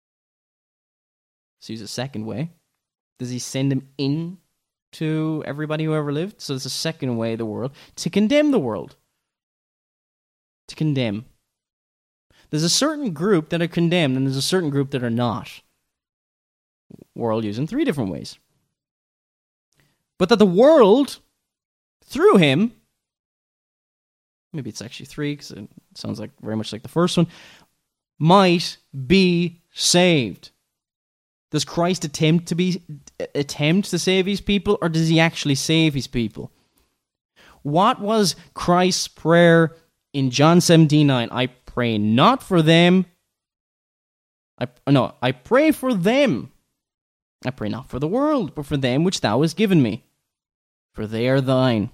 So use a second way. Does he send him in to everybody who ever lived? So there's a second way, the world, to condemn the world. To condemn. There's a certain group that are condemned, and there's a certain group that are not. World using three different ways. But that the world, through him, maybe it's actually three, because it sounds like very much like the first one, might be saved. Does Christ attempt to be attempt to save his people, or does he actually save his people? What was Christ's prayer in John seventeen nine? I pray not for them. I no, I pray for them. I pray not for the world, but for them which thou hast given me, for they are thine.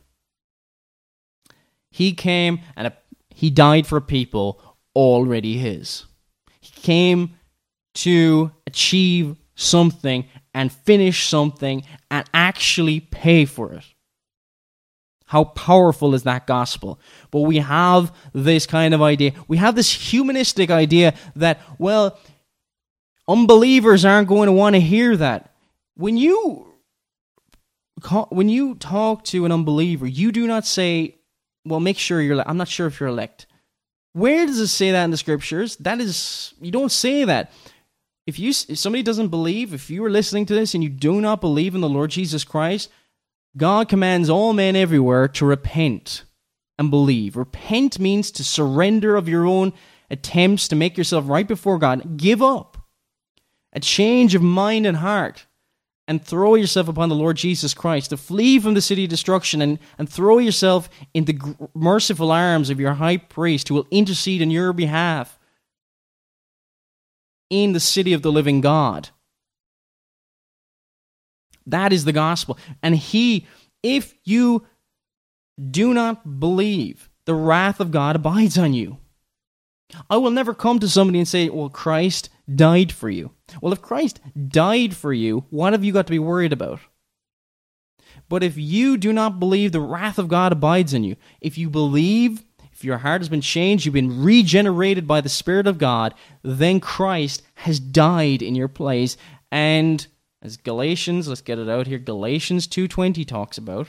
He came and he died for a people already his. He came to achieve something and finish something and actually pay for it. How powerful is that gospel? But we have this kind of idea. We have this humanistic idea that, well, unbelievers aren't going to want to hear that. When you when you talk to an unbeliever, you do not say, well, make sure you're, I'm not sure if you're elect. Where does it say that in the scriptures? That is, you don't say that. If you, if somebody doesn't believe, if you are listening to this and you do not believe in the Lord Jesus Christ, God commands all men everywhere to repent and believe. Repent means to surrender of your own attempts to make yourself right before God. Give up. A change of mind and heart. And throw yourself upon the Lord Jesus Christ, to flee from the city of destruction, and, and throw yourself in the gr- merciful arms of your high priest, who will intercede on your behalf in the city of the living God. That is the gospel. And he, if you do not believe, the wrath of God abides on you. I will never come to somebody and say, well, Christ died for you. Well, if Christ died for you, what have you got to be worried about? But if you do not believe, the wrath of God abides in you. If you believe, if your heart has been changed, you've been regenerated by the Spirit of God, then Christ has died in your place. And as Galatians, let's get it out here, Galatians two twenty talks about.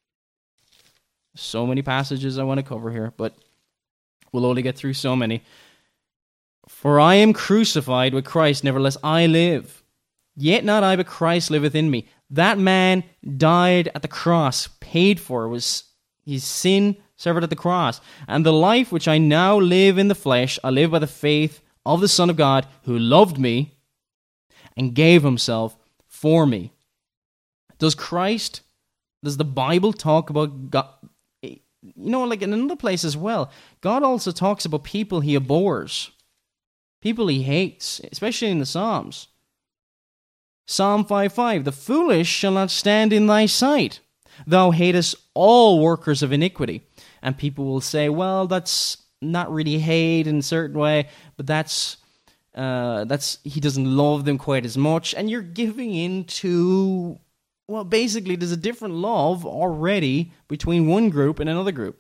So many passages I want to cover here, but we'll only get through so many. For I am crucified with Christ, nevertheless I live. Yet not I, but Christ liveth in me. That man died at the cross, paid for, was his sin severed at the cross. And the life which I now live in the flesh, I live by the faith of the Son of God, who loved me and gave himself for me. Does Christ, does the Bible talk about God? You know, like in another place as well, God also talks about people he abhors, people he hates, especially in the Psalms. Psalm five five, the foolish shall not stand in thy sight. Thou hatest all workers of iniquity. And people will say, well, that's not really hate in a certain way, but that's, uh, that's he doesn't love them quite as much. And you're giving in to, well, basically there's a different love already between one group and another group.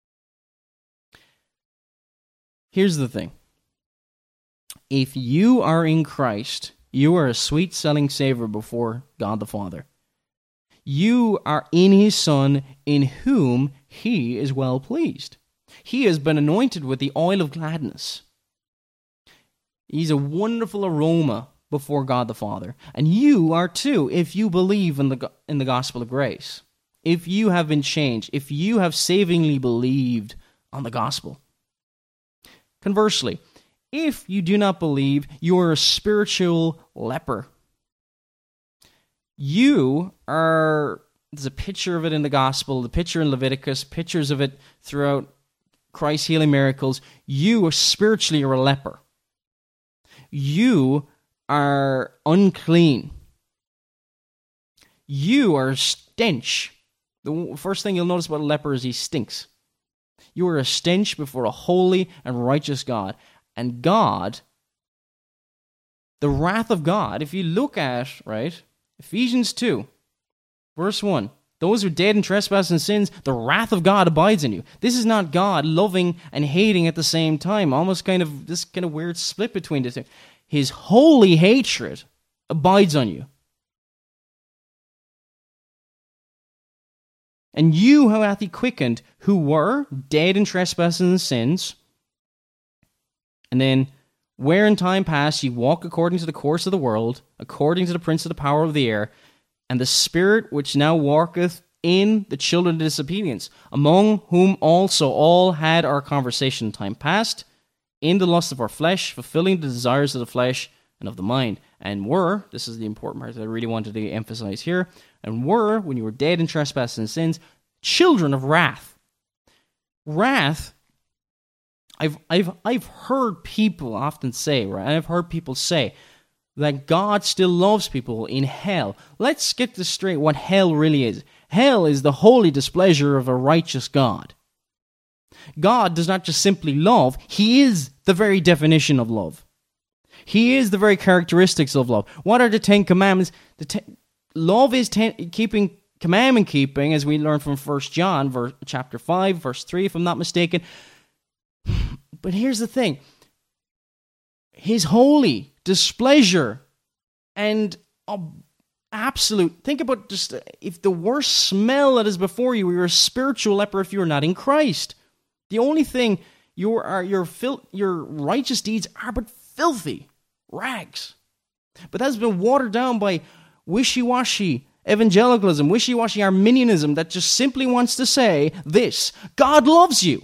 Here's the thing. If you are in Christ, you are a sweet-smelling savor before God the Father. You are in his Son, in whom he is well pleased. He has been anointed with the oil of gladness. He's a wonderful aroma before God the Father. And you are too, if you believe in the, in the gospel of grace. If you have been changed. If you have savingly believed on the gospel. Conversely, if you do not believe, you are a spiritual leper. You are, there's a picture of it in the gospel, the picture in Leviticus, pictures of it throughout Christ's healing miracles. You are spiritually a leper. You are unclean. You are a stench. The first thing you'll notice about a leper is he stinks. You are a stench before a holy and righteous God. And God, the wrath of God, if you look at, right, Ephesians two, verse one, Those who are dead in trespass and sins, the wrath of God abides in you. This is not God loving and hating at the same time. Almost kind of this kind of weird split between the two. His holy hatred abides on you. And you, how hath he quickened, who were dead in trespasses and sins, and then, where in time past ye walk according to the course of the world, according to the prince of the power of the air, and the spirit which now walketh in the children of disobedience, among whom also all had our conversation in time past, in the lust of our flesh, fulfilling the desires of the flesh and of the mind, and were, this is the important part that I really wanted to emphasize here, and were, when you were dead in trespasses and sins, children of wrath. Wrath, I've I've I've heard people often say, right? I've heard people say that God still loves people in hell. Let's get this straight what hell really is. Hell is the holy displeasure of a righteous God. God does not just simply love, he is the very definition of love. He is the very characteristics of love. What are the Ten Commandments? The ten, love is ten, keeping commandment keeping, as we learn from First John, verse, chapter five, verse three, if I'm not mistaken. But here's the thing. His holy displeasure and uh, absolute, think about just, uh, if the worst smell that is before you, you're a spiritual leper if you're not in Christ. The only thing, your, are, your, fil- your righteous deeds are but filthy rags. But that's been watered down by wishy-washy evangelicalism, wishy-washy Arminianism that just simply wants to say this: God loves you.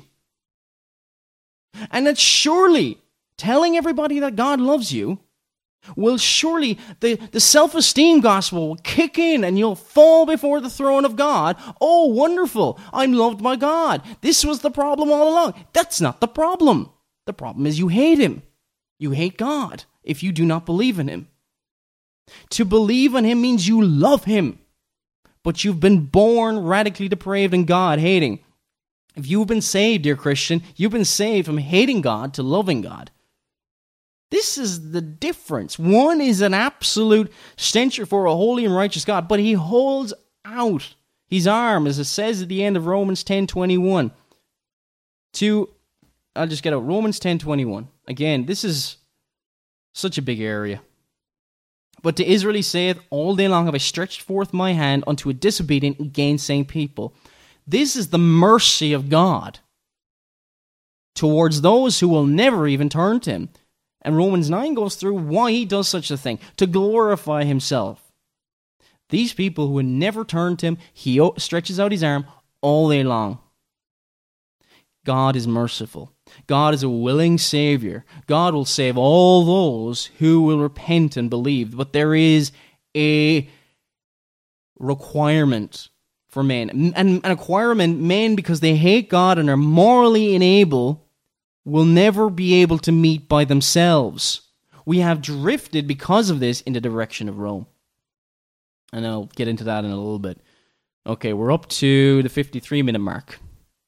And that surely telling everybody that God loves you will surely, the, the self-esteem gospel will kick in and you'll fall before the throne of God. Oh, wonderful, I'm loved by God. This was the problem all along. That's not the problem. The problem is you hate him. You hate God if you do not believe in him. To believe in him means you love him, but you've been born radically depraved and God-hating. If you've been saved, dear Christian, you've been saved from hating God to loving God. This is the difference. One is an absolute stencher for a holy and righteous God, but he holds out his arm, as it says at the end of Romans ten twenty-one. To, I'll just get out, Romans ten twenty-one. Again, this is such a big area. But to Israel he saith, all day long have I stretched forth my hand unto a disobedient and gainsaying people. This is the mercy of God towards those who will never even turn to him. And Romans nine goes through why he does such a thing, to glorify himself. These people who would never turn to him, he stretches out his arm all day long. God is merciful. God is a willing Savior. God will save all those who will repent and believe. But there is a requirement for men. And an requirement, men, because they hate God and are morally unable, will never be able to meet by themselves. We have drifted because of this in the direction of Rome. And I'll get into that in a little bit. Okay, we're up to the fifty-three minute mark.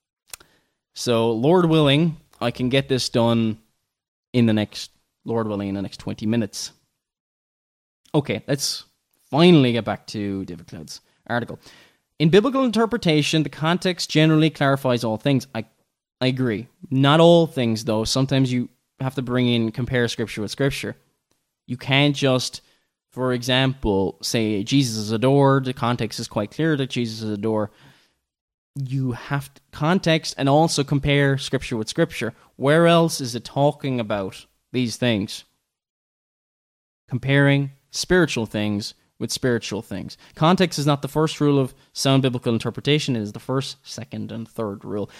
So, Lord willing, I can get this done in the next, Lord willing, in the next twenty minutes. Okay, let's finally get back to David Cloud's article. In biblical interpretation, the context generally clarifies all things. I I agree. Not all things, though. Sometimes you have to bring in, compare Scripture with Scripture. You can't just, for example, say Jesus is adored. The context is quite clear that Jesus is adored. You have to context and also compare Scripture with Scripture. Where else is it talking about these things? Comparing spiritual things with spiritual things. Context is not the first rule of sound biblical interpretation. It is the first, second, and third rule.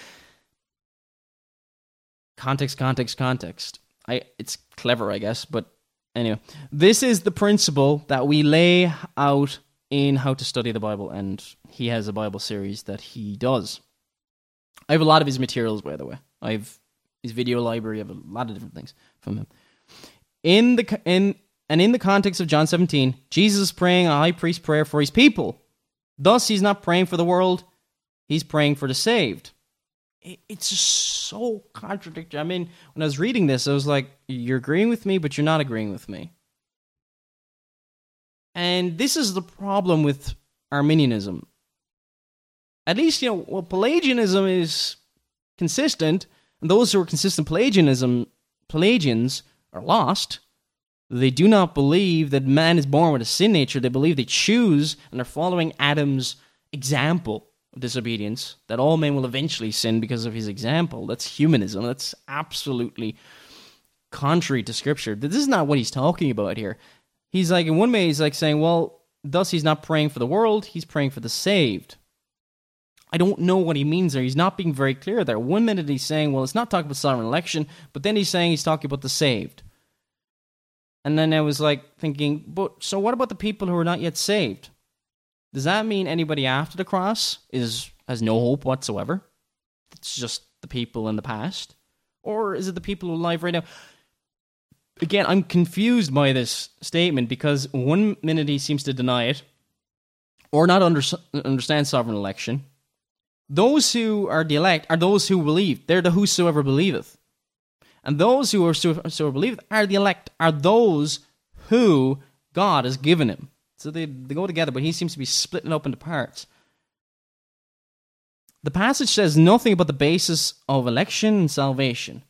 Context, context, context. I, it's clever, I guess, but anyway. This is the principle that we lay out in How to Study the Bible, and he has a Bible series that he does. I have a lot of his materials, by the way. I have his video library. I have a lot of different things from him. In the in and in the context of John seventeen, Jesus is praying a high priest prayer for his people. Thus, he's not praying for the world; he's praying for the saved. It's just so contradictory. I mean, when I was reading this, I was like, you're agreeing with me, but you're not agreeing with me. And this is the problem with Arminianism. At least, you know, well, Pelagianism is consistent, and those who are consistent Pelagianism, Pelagians are lost. They do not believe that man is born with a sin nature. They believe they choose, and they're following Adam's example of disobedience, that all men will eventually sin because of his example. That's humanism. That's absolutely contrary to Scripture. This is not what he's talking about here. He's like, in one way, he's like saying, well, thus he's not praying for the world, he's praying for the saved. I don't know what he means there. He's not being very clear there. One minute he's saying, well, it's not talking about sovereign election, but then he's saying he's talking about the saved. And then I was like thinking, but so what about the people who are not yet saved? Does that mean anybody after the cross is has no hope whatsoever? It's just the people in the past? Or is it the people who are alive right now? Again, I'm confused by this statement because one minute he seems to deny it or not under, understand sovereign election. Those who are the elect are those who believe. They're the whosoever believeth. And those who are whosoever believeth are the elect, are those who God has given him. So they, they go together, but he seems to be splitting up into parts. The passage says nothing about the basis of election and salvation.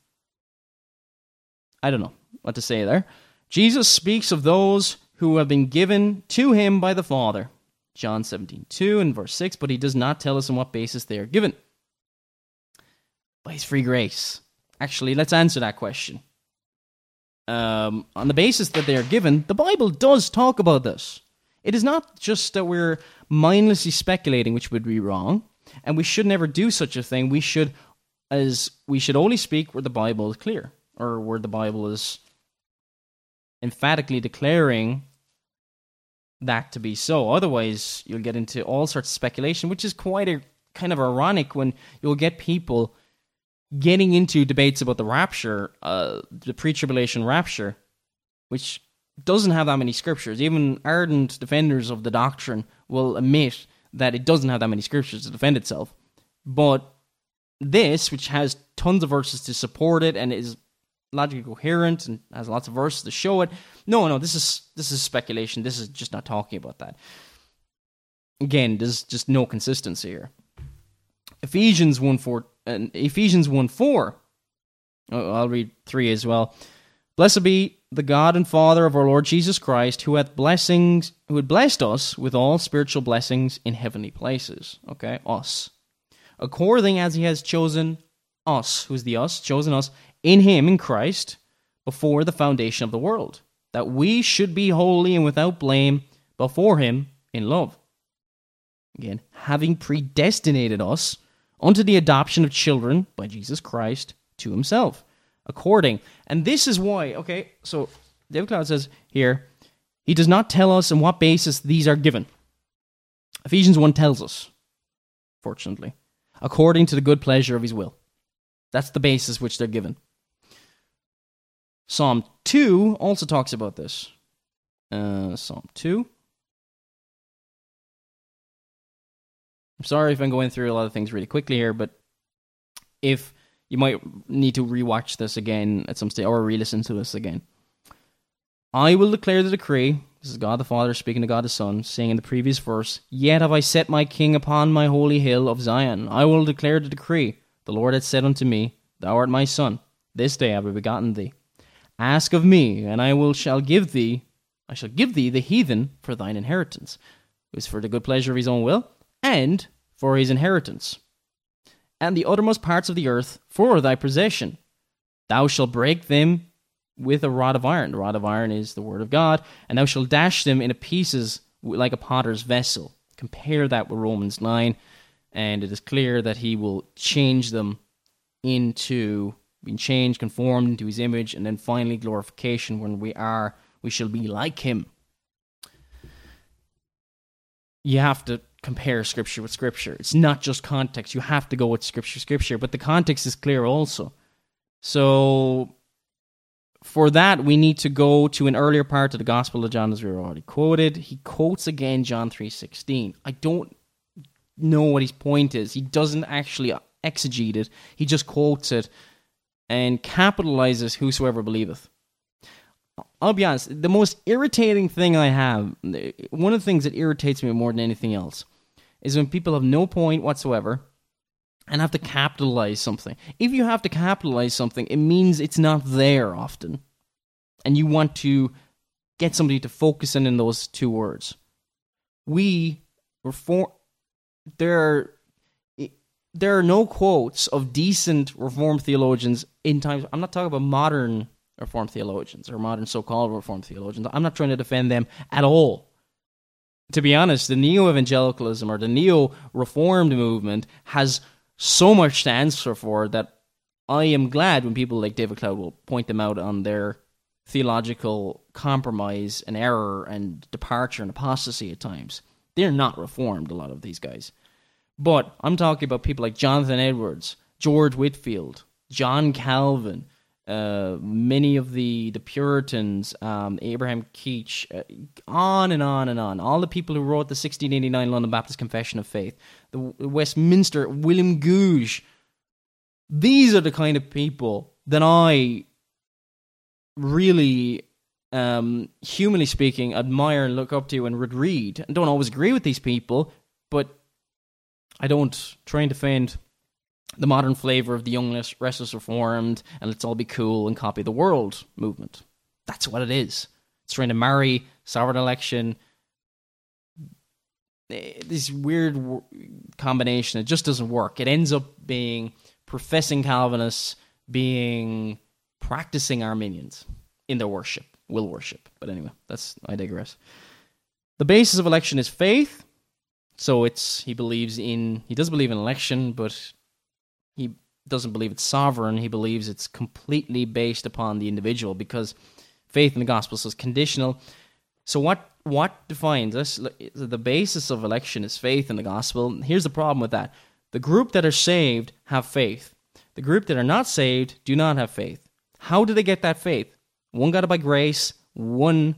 I don't know what to say there. Jesus speaks of those who have been given to him by the Father. John seventeen two and verse six, but he does not tell us on what basis they are given. By his free grace. Actually, let's answer that question. Um, on the basis that they are given, the Bible does talk about this. It is not just that we're mindlessly speculating, which would be wrong, and we should never do such a thing. We should, as we should only speak where the Bible is clear, or where the Bible is emphatically declaring that to be so. Otherwise, you'll get into all sorts of speculation, which is quite a kind of ironic when you'll get people getting into debates about the rapture, uh, the pre-tribulation rapture, which doesn't have that many scriptures. Even ardent defenders of the doctrine will admit that it doesn't have that many scriptures to defend itself. But this, which has tons of verses to support it and is logically coherent and has lots of verses to show it, no, no, this is this is speculation. This is just not talking about that. Again, there's just no consistency here. Ephesians one four and Ephesians one four. I'll read three as well. Blessed be the God and Father of our Lord Jesus Christ, who hath blessings, who had blessed us with all spiritual blessings in heavenly places. Okay, us. According as he has chosen us, who's the us? Chosen us in him, in Christ, before the foundation of the world, that we should be holy and without blame before him in love. Again, having predestinated us unto the adoption of children by Jesus Christ to himself, according. And this is why, okay, so David Cloud says here, he does not tell us on what basis these are given. Ephesians one tells us, fortunately, according to the good pleasure of his will. That's the basis which they're given. Psalm two also talks about this. Uh, Psalm two. I'm sorry if I'm going through a lot of things really quickly here, but if you might need to rewatch this again at some stage, or re-listen to this again. I will declare the decree. This is God the Father speaking to God the Son, saying in the previous verse, Yet have I set my king upon my holy hill of Zion. I will declare the decree. The Lord hath said unto me, Thou art my son. This day have I begotten thee. Ask of me, and I will shall give thee, I shall give thee the heathen for thine inheritance. It was for the good pleasure of his own will, and for his inheritance, and the uttermost parts of the earth for thy possession. Thou shalt break them with a rod of iron. The rod of iron is the word of God, and thou shalt dash them into pieces like a potter's vessel. Compare that with Romans nine, and it is clear that he will change them into, being changed, conformed into his image, and then finally glorification, when we are, we shall be like him. You have to compare Scripture with Scripture. It's not just context. You have to go with Scripture, Scripture, but the context is clear also. So, for that, we need to go to an earlier part of the Gospel of John, as we already quoted. He quotes again John three sixteen. I don't know what his point is. He doesn't actually exegete it. He just quotes it and capitalizes whosoever believeth. I'll be honest, the most irritating thing I have, one of the things that irritates me more than anything else, is when people have no point whatsoever and have to capitalize something. If you have to capitalize something, it means it's not there often. And you want to get somebody to focus in in those two words. We reform. There are, there are no quotes of decent Reformed theologians in times. I'm not talking about modern Reformed theologians or modern so-called Reformed theologians. I'm not trying to defend them at all. To be honest, the neo-evangelicalism or the neo-Reformed movement has so much to answer for that I am glad when people like David Cloud will point them out on their theological compromise and error and departure and apostasy at times. They're not Reformed, a lot of these guys. But I'm talking about people like Jonathan Edwards, George Whitefield, John Calvin, uh, many of the, the Puritans, um, Abraham Keach, uh, on and on and on. All the people who wrote the sixteen eighty-nine London Baptist Confession of Faith, the Westminster, William Gouge. These are the kind of people that I really, um, humanly speaking, admire and look up to and would read. I don't always agree with these people, but I don't try and defend the modern flavor of the young, restless Reformed, and let's all be cool and copy the world movement. That's what it is. It's trying to marry sovereign election, this weird combination. It just doesn't work. It ends up being professing Calvinists being practicing Arminians in their worship, will worship. But anyway, that's I digress. The basis of election is faith. So it's he believes in he does believe in election, but he doesn't believe it's sovereign. He believes it's completely based upon the individual because faith in the gospel is conditional. So what what defines us? The basis of election is faith in the gospel. Here's the problem with that. The group that are saved have faith. The group that are not saved do not have faith. How do they get that faith? One got it by grace. One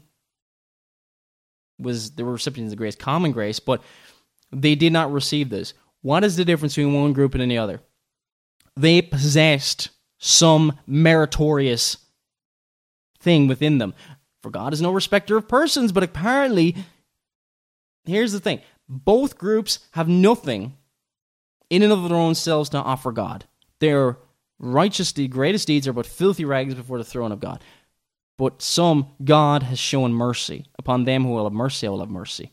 was the recipients of grace, common grace, but they did not receive this. What is the difference between one group and the other? They possessed some meritorious thing within them. For God is no respecter of persons, but apparently, here's the thing. Both groups have nothing in and of their own selves to offer God. Their righteous, the greatest deeds are but filthy rags before the throne of God. But some, God has shown mercy. Upon them who will have mercy, I will have mercy.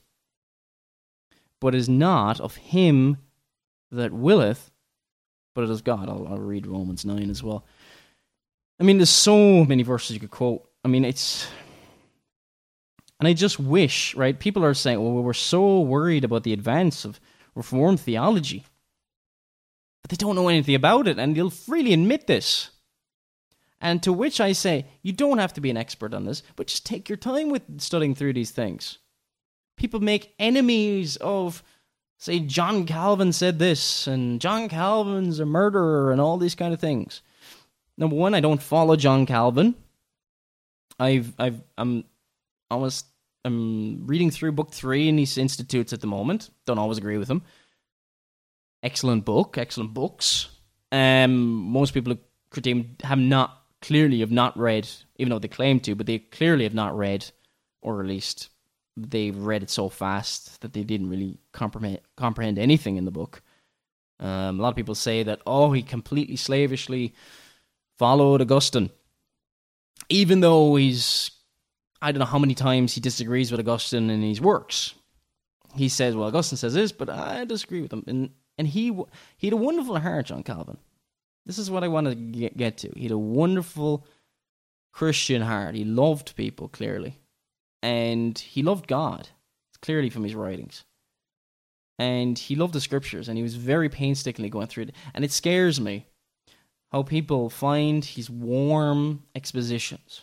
But it is not of him that willeth, but it is God. I'll, I'll read Romans nine as well. I mean, there's so many verses you could quote. I mean, it's... And I just wish, right, people are saying, well, we're so worried about the advance of Reformed theology. But they don't know anything about it, and they'll freely admit this. And to which I say, you don't have to be an expert on this, but just take your time with studying through these things. People make enemies of, say, John Calvin said this, and John Calvin's a murderer, and all these kind of things. Number one, I don't follow John Calvin. I've, I've, I'm almost, I'm reading through book three in these institutes at the moment. Don't always agree with him. Excellent book, excellent books. Um, most people who critique him have not, clearly have not read, even though they claim to, but they clearly have not read, or at least they've read it so fast that they didn't really comprehend, comprehend anything in the book. Um, a lot of people say that, oh, he completely slavishly followed Augustine. Even though he's, I don't know how many times he disagrees with Augustine in his works. He says, well, Augustine says this, but I disagree with him. And and he he had a wonderful heart, John Calvin. This is what I want to get, get to. He had a wonderful Christian heart. He loved people, clearly. And he loved God, clearly from his writings. And he loved the scriptures, and he was very painstakingly going through it. And it scares me how people find his warm expositions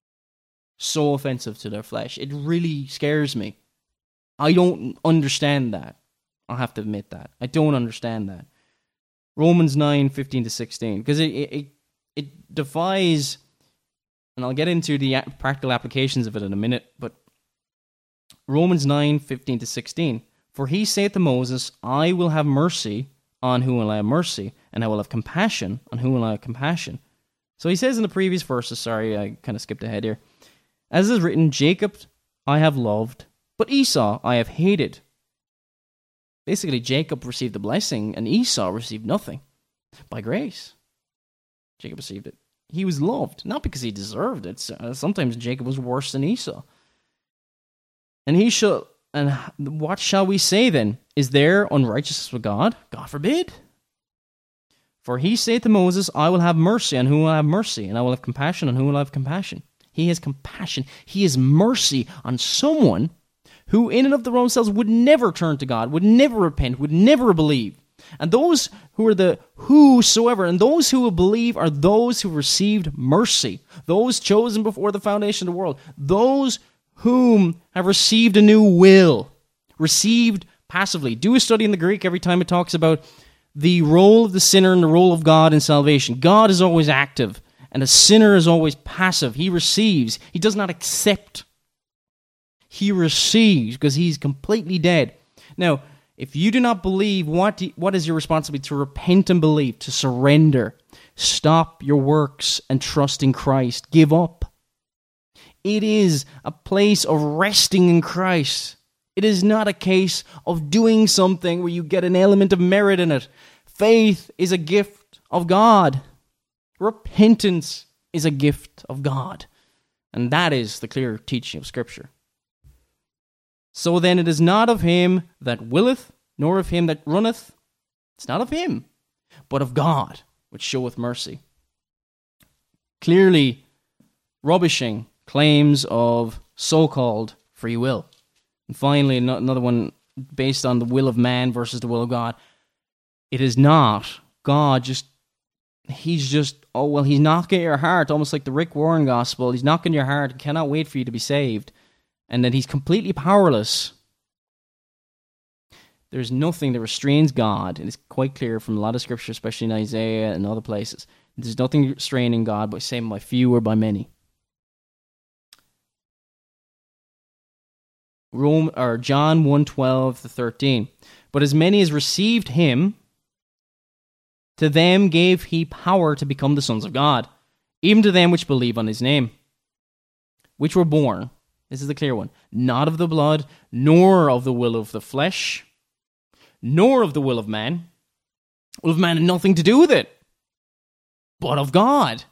so offensive to their flesh. It really scares me. I don't understand that. I'll have to admit that. I don't understand that. Romans nine, fifteen to sixteen. Because it, it, it defies, and I'll get into the practical applications of it in a minute, but Romans nine, fifteen to sixteen. For he saith to Moses, I will have mercy on whom will I have mercy, and I will have compassion on whom will I have compassion. So he says in the previous verses, sorry, I kind of skipped ahead here. As is written, Jacob I have loved, but Esau I have hated. Basically, Jacob received the blessing and Esau received nothing by grace. Jacob received it. He was loved, not because he deserved it. Sometimes Jacob was worse than Esau. And he shall, and what shall we say then? Is there unrighteousness with God? God forbid. For he saith to Moses, I will have mercy on whom will I have mercy, and I will have compassion on whom will I have compassion. He has compassion. He has mercy on someone who in and of their own selves would never turn to God, would never repent, would never believe. And those who are the whosoever, and those who will believe are those who received mercy, those chosen before the foundation of the world, those whom have received a new will, received passively. Do a study in the Greek every time it talks about the role of the sinner and the role of God in salvation. God is always active, and a sinner is always passive. He receives. He does not accept. He receives because he's completely dead. Now, if you do not believe, what, do, what is your responsibility? To repent and believe, to surrender. Stop your works and trust in Christ. Give up. It is a place of resting in Christ. It is not a case of doing something where you get an element of merit in it. Faith is a gift of God. Repentance is a gift of God. And that is the clear teaching of Scripture. So then it is not of him that willeth, nor of him that runneth. It's not of him, but of God, which showeth mercy. Clearly rubbishing claims of so-called free will. And finally, another one based on the will of man versus the will of God. It is not God just, he's just, oh, well, he's knocking at your heart, almost like the Rick Warren gospel. He's knocking your heart, cannot wait for you to be saved. And that he's completely powerless. There's nothing that restrains God. It is quite clear from a lot of scripture, especially in Isaiah and other places. There's nothing restraining God by saying by few or by many. Rome, or John one twelve to thirteen. But as many as received him, to them gave he power to become the sons of God, even to them which believe on his name, which were born. This is the clear one. Not of the blood, nor of the will of the flesh, nor of the will of man. Will of man had nothing to do with it, but of God.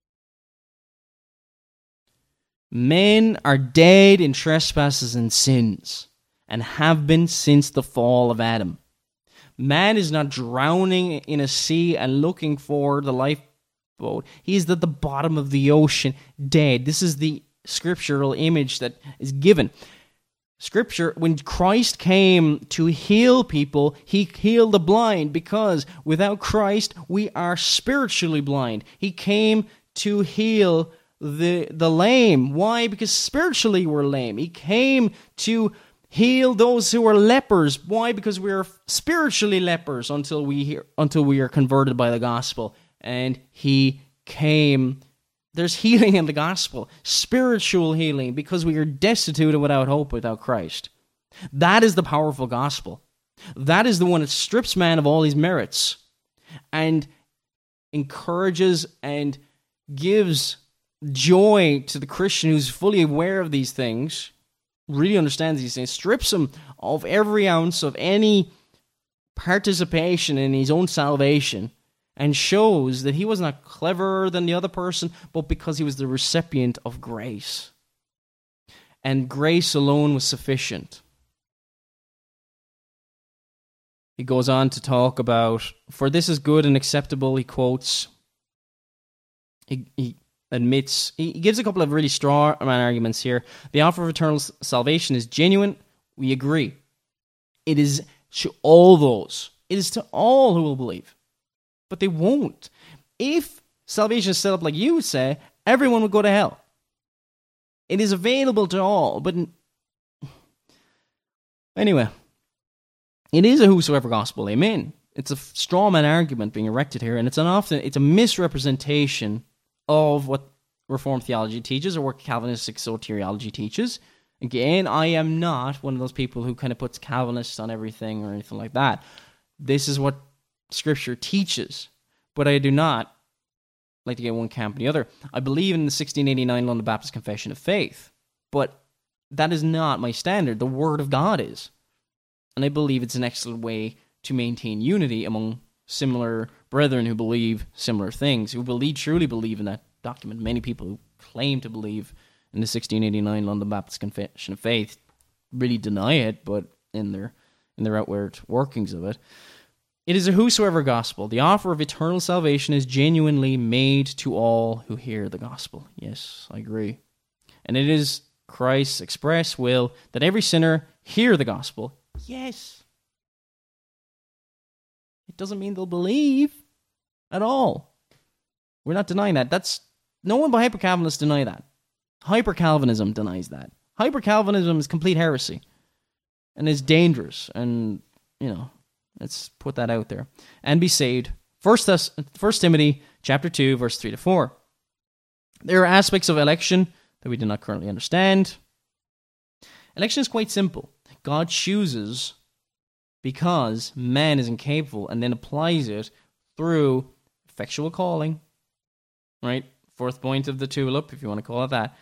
Men are dead in trespasses and sins, and have been since the fall of Adam. Man is not drowning in a sea and looking for the lifeboat. He is at the bottom of the ocean, dead. This is the scriptural image that is given. Scripture, when Christ came to heal people, he healed the blind, because without Christ we are spiritually blind. He came to heal the the lame. Why? Because spiritually we're lame. He came to heal those who are lepers. Why? Because we are spiritually lepers until we hear, until we are converted by the gospel. And he came. There's healing in the gospel, spiritual healing, because we are destitute and without hope without Christ. That is the powerful gospel. That is the one that strips man of all his merits and encourages and gives joy to the Christian who's fully aware of these things, really understands these things, strips him of every ounce of any participation in his own salvation, and shows that he was not cleverer than the other person, but because he was the recipient of grace. And grace alone was sufficient. He goes on to talk about, for this is good and acceptable, he quotes, he, he admits, he gives a couple of really strong arguments here. The offer of eternal salvation is genuine, we agree. It is to all those, it is to all who will believe. But they won't. If salvation is set up like you would say, everyone would go to hell. It is available to all, but anyway, it is a whosoever gospel, amen. It's a straw man argument being erected here, and it's an often it's a misrepresentation of what Reformed theology teaches or what Calvinistic soteriology teaches. Again, I am not one of those people who kind of puts Calvinists on everything or anything like that. This is what Scripture teaches, but I do not like to get one camp and the other. I believe in the sixteen eighty-nine London Baptist Confession of Faith, but that is not my standard. The Word of God is. And I believe it's an excellent way to maintain unity among similar brethren who believe similar things, who believe, truly believe in that document. Many people who claim to believe in the sixteen eighty-nine London Baptist Confession of Faith really deny it, but in their in their outward workings of it. It is a whosoever gospel. The offer of eternal salvation is genuinely made to all who hear the gospel. Yes, I agree. And it is Christ's express will that every sinner hear the gospel. Yes. It doesn't mean they'll believe at all. We're not denying that. That's no one but hyper-Calvinists deny that. Hyper-Calvinism denies that. Hyper-Calvinism is complete heresy and is dangerous. And, you know, let's put that out there. And be saved. First, Thess- First Timothy chapter two, verse three to four. There are aspects of election that we do not currently understand. Election is quite simple. God chooses because man is incapable and then applies it through effectual calling, right? Fourth point of the tulip, if you want to call it that.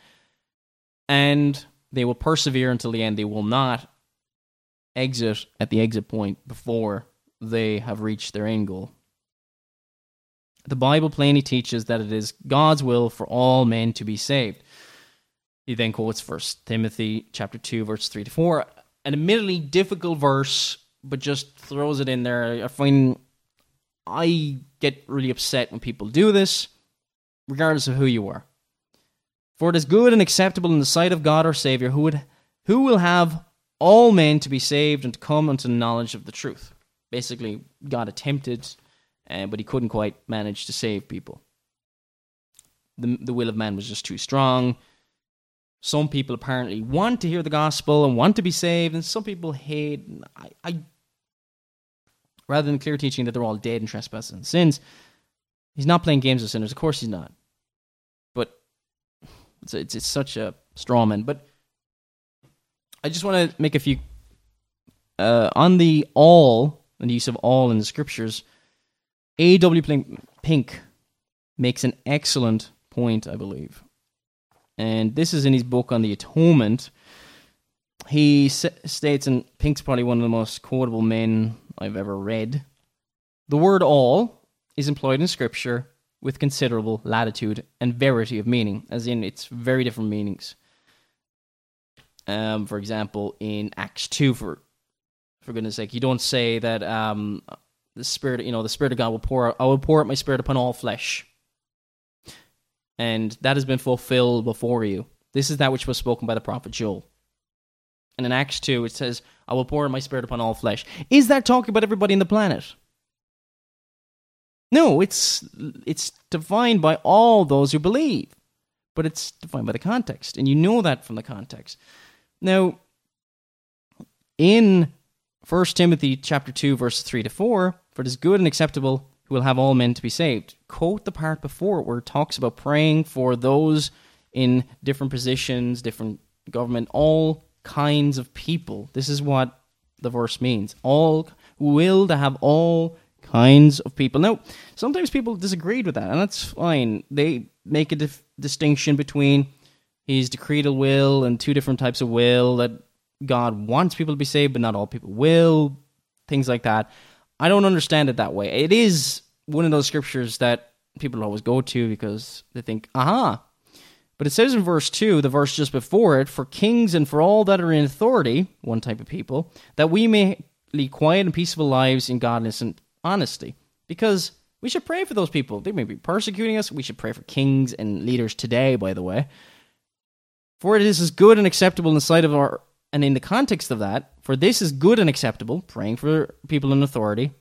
And they will persevere until the end. They will not exit at the exit point before they have reached their end goal. The Bible plainly teaches that it is God's will for all men to be saved. He then quotes First Timothy chapter two, verse three to four. An admittedly difficult verse, but just throws it in there. I find I get really upset when people do this, regardless of who you are. For it is good and acceptable in the sight of God our Savior, who would, who will have all men to be saved and to come unto the knowledge of the truth. Basically, God attempted, uh, but he couldn't quite manage to save people. The, the will of man was just too strong. Some people apparently want to hear the gospel and want to be saved, and some people hate. I, I rather than clear teaching that they're all dead in trespasses and sins, he's not playing games with sinners. Of course he's not. But it's it's, it's such a straw man. But I just want to make a few uh, on the all and the use of all in the scriptures. A W Pink makes an excellent point, I believe. And this is in his book on the atonement. He s- states, and Pink's probably one of the most quotable men I've ever read, the word all is employed in Scripture with considerable latitude and verity of meaning, as in it's very different meanings. Um, for example, in Acts two, for for goodness sake, you don't say that um, the Spirit, you know, the Spirit of God will pour out, I will pour out my Spirit upon all flesh. And that has been fulfilled before you. This is that which was spoken by the prophet Joel. And in Acts two, it says, I will pour out my Spirit upon all flesh. Is that talking about everybody in the planet? No, it's it's defined by all those who believe. But it's defined by the context. And you know that from the context. Now, in First Timothy chapter two, verses three to four, for it is good and acceptable who will have all men to be saved. Quote the part before it where it talks about praying for those in different positions, different government, all kinds of people. This is what the verse means. All will to have all kinds of people. Now, sometimes people disagreed with that, and that's fine. They make a dif- distinction between his decretal will and two different types of will, that God wants people to be saved, but not all people will, things like that. I don't understand it that way. It is one of those scriptures that people always go to because they think, aha. But it says in verse two, the verse just before it, for kings and for all that are in authority, one type of people, that we may lead quiet and peaceful lives in godliness and honesty. Because we should pray for those people. They may be persecuting us. We should pray for kings and leaders today, by the way. For it is as good and acceptable in the sight of our... And in the context of that, for this is good and acceptable, praying for people in authority,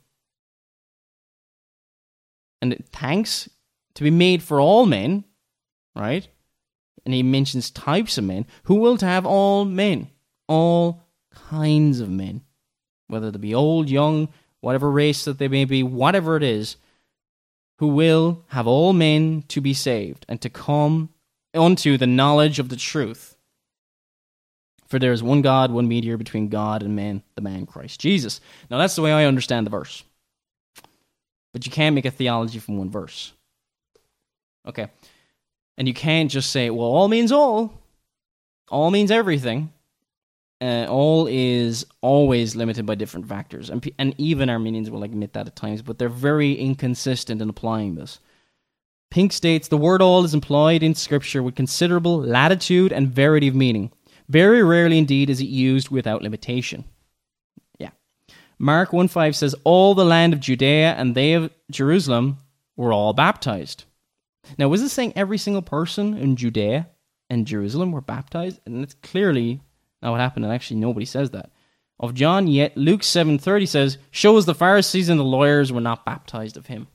and thanks to be made for all men, right? And he mentions types of men, who will to have all men, all kinds of men, whether they be old, young, whatever race that they may be, whatever it is, who will have all men to be saved, and to come unto the knowledge of the truth. For there is one God, one mediator between God and man, the man Christ Jesus. Now that's the way I understand the verse. But you can't make a theology from one verse. Okay. And you can't just say, well, all means all. All means everything. Uh, all is always limited by different factors, and and even Arminians will admit that at times, but they're very inconsistent in applying this. Pink states, the word all is employed in Scripture with considerable latitude and verity of meaning. Very rarely indeed is it used without limitation. Yeah. Mark one five says, all the land of Judea and they of Jerusalem were all baptized. Now, was this saying every single person in Judea and Jerusalem were baptized? And it's clearly not what happened, and actually nobody says that. Of John, yet Luke seven thirty says, shows the Pharisees and the lawyers were not baptized of him.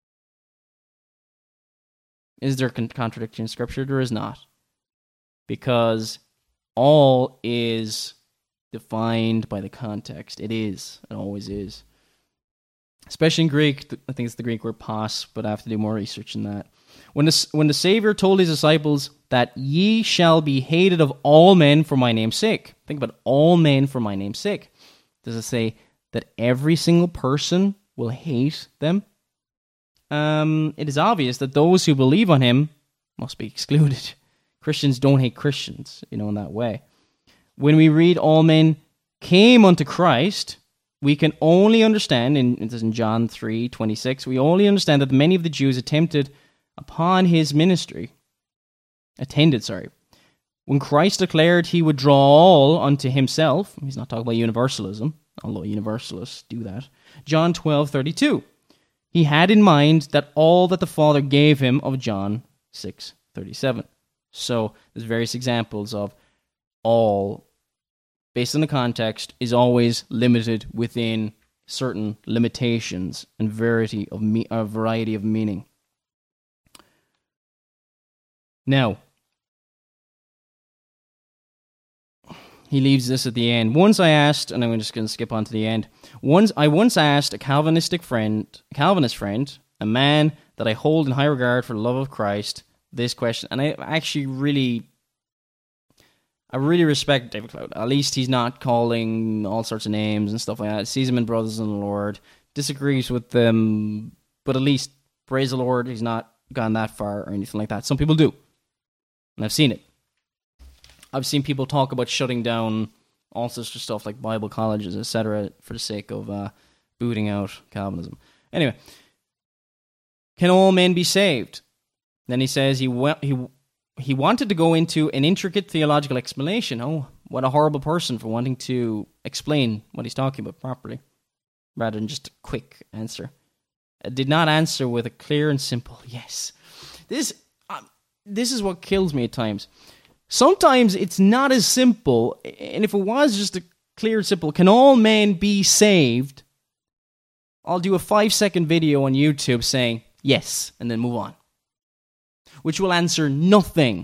Is there a contradiction in Scripture? There is not. Because all is defined by the context. It is. It always is. Especially in Greek, I think it's the Greek word pas, but I have to do more research in that. When the, when the Savior told his disciples that ye shall be hated of all men for my name's sake. Think about all men for my name's sake. Does it say that every single person will hate them? Um, it is obvious that those who believe on him must be excluded. Christians don't hate Christians, you know, in that way. When we read all men came unto Christ, we can only understand, and it is in John three twenty-six, we only understand that many of the Jews attempted upon his ministry, attended, sorry. When Christ declared he would draw all unto himself, he's not talking about universalism, although universalists do that, John twelve thirty-two. He had in mind that all that the Father gave him of John six thirty-seven. So there's various examples of all, based on the context, is always limited within certain limitations and variety of me- a variety of meaning. Now, he leaves this at the end. Once I asked, and I'm just going to skip on to the end. Once I once asked a Calvinistic friend, a Calvinist friend, a man that I hold in high regard for the love of Christ, this question, and I actually really, I really respect David Cloud. At least he's not calling all sorts of names and stuff like that. Sees them in brothers in the Lord, disagrees with them, but at least praise the Lord, he's not gone that far or anything like that. Some people do, and I've seen it. I've seen people talk about shutting down all sorts of stuff like Bible colleges, et cetera, for the sake of uh, booting out Calvinism. Anyway, can all men be saved? Then he says he wa- he he wanted to go into an intricate theological explanation. Oh, what a horrible person for wanting to explain what he's talking about properly, rather than just a quick answer. It did not answer with a clear and simple yes. This uh, this is what kills me at times. Sometimes it's not as simple, and if it was just a clear and simple, can all men be saved? I'll do a five-second video on YouTube saying yes, and then move on, which will answer nothing.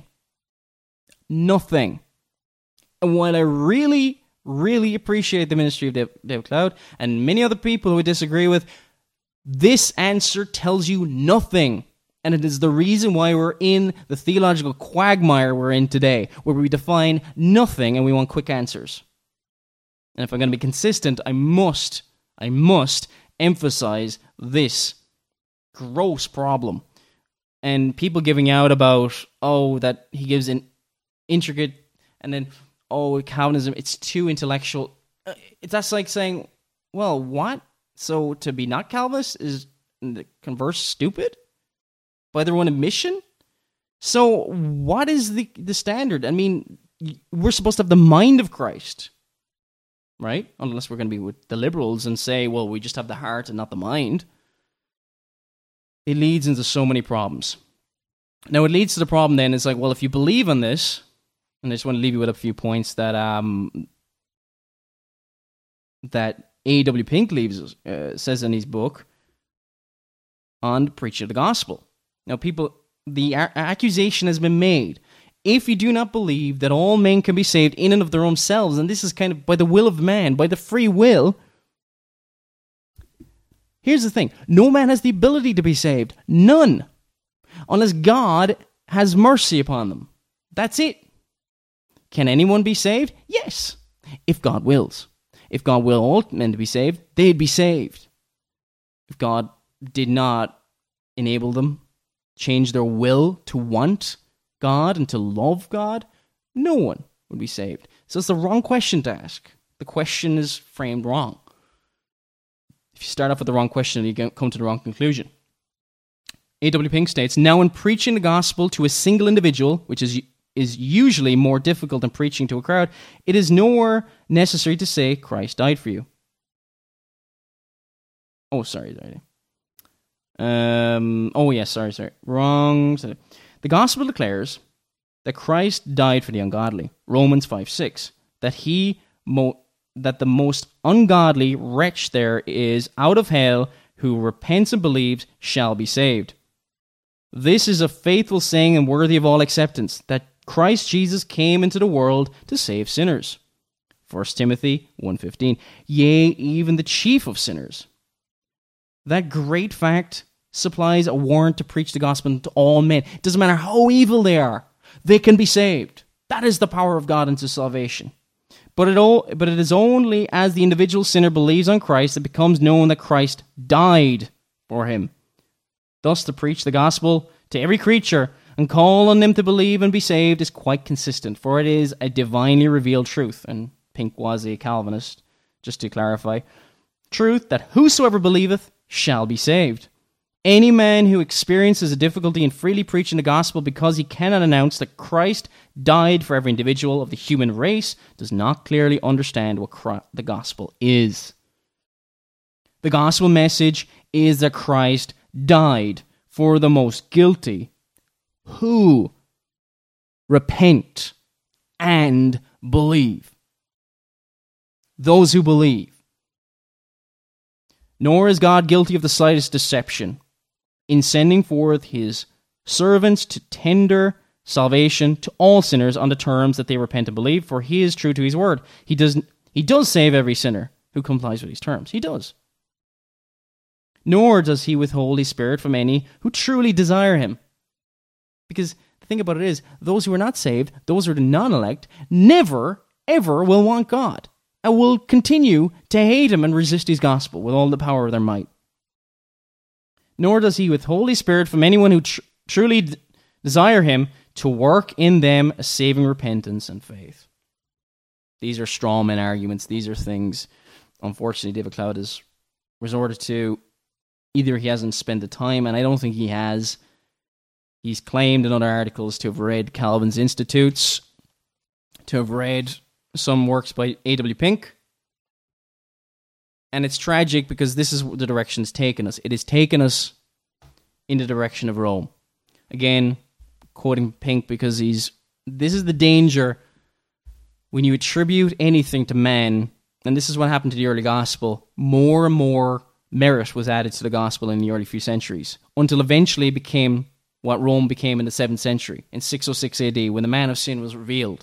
Nothing. And while I really, really appreciate the ministry of Dave, Dave Cloud, and many other people who would disagree with, this answer tells you nothing. And it is the reason why we're in the theological quagmire we're in today, where we define nothing and we want quick answers. And if I'm going to be consistent, I must, I must emphasize this gross problem. And people giving out about, oh, that he gives an intricate, and then, oh, Calvinism, it's too intellectual. That's like saying, well, what? So to be not Calvinist is the converse stupid? By their own admission? So what is the, the standard? I mean, we're supposed to have the mind of Christ, right? Unless we're going to be with the liberals and say, well, we just have the heart and not the mind. It leads into so many problems. Now, it leads to the problem then, it's like, well, if you believe in this, and I just want to leave you with a few points that um, that A W Pink leaves, uh, says in his book on the preaching of the gospel. Now, people, the a- accusation has been made. If you do not believe that all men can be saved in and of their own selves, and this is kind of by the will of man, by the free will, here's the thing. No man has the ability to be saved. None. Unless God has mercy upon them. That's it. Can anyone be saved? Yes. If God wills. If God will all men to be saved, they'd be saved. If God did not enable them, change their will to want God and to love God, no one would be saved. So it's the wrong question to ask. The question is framed wrong. If you start off with the wrong question, you come to the wrong conclusion. A W Pink states, now in preaching the gospel to a single individual, which is is usually more difficult than preaching to a crowd, it is nowhere necessary to say Christ died for you. Oh, sorry, sorry. Um, oh, yes, sorry, sorry. Wrong. Sorry. The gospel declares that Christ died for the ungodly. Romans five six. That he mo- that the most ungodly wretch there is out of hell who repents and believes shall be saved. This is a faithful saying and worthy of all acceptance, that Christ Jesus came into the world to save sinners. First Timothy one fifteen. Yea, even the chief of sinners. That great fact supplies a warrant to preach the gospel to all men. It doesn't matter how evil they are, they can be saved. That is the power of God unto salvation. But it, all, but it is only as the individual sinner believes on Christ that it becomes known that Christ died for him. Thus, to preach the gospel to every creature and call on them to believe and be saved is quite consistent, for it is a divinely revealed truth. And Pink was a Calvinist, just to clarify. Truth that whosoever believeth shall be saved. Any man who experiences a difficulty in freely preaching the gospel because he cannot announce that Christ died for every individual of the human race does not clearly understand what Christ, the gospel is. The gospel message is that Christ died for the most guilty who repent and believe. Those who believe. Nor is God guilty of the slightest deception in sending forth his servants to tender salvation to all sinners on the terms that they repent and believe, for he is true to his word. He does, he does save every sinner who complies with his terms. He does. Nor does he withhold his Spirit from any who truly desire him. Because the thing about it is, those who are not saved, those who are the non-elect, never, ever will want God, and will continue to hate him and resist his gospel with all the power of their might. Nor does he withhold his Spirit from anyone who tr- truly d- desire him to work in them a saving repentance and faith. These are strawman arguments. These are things, unfortunately, David Cloud has resorted to. Either he hasn't spent the time, and I don't think he has. He's claimed in other articles to have read Calvin's Institutes, to have read some works by A W Pink. And it's tragic because this is the direction it's taken us. It has taken us in the direction of Rome. Again, quoting Pink because he's... This is the danger when you attribute anything to man, and this is what happened to the early gospel, more and more merit was added to the gospel in the early few centuries, until eventually it became what Rome became in the seventh century, in six oh six A D, when the man of sin was revealed.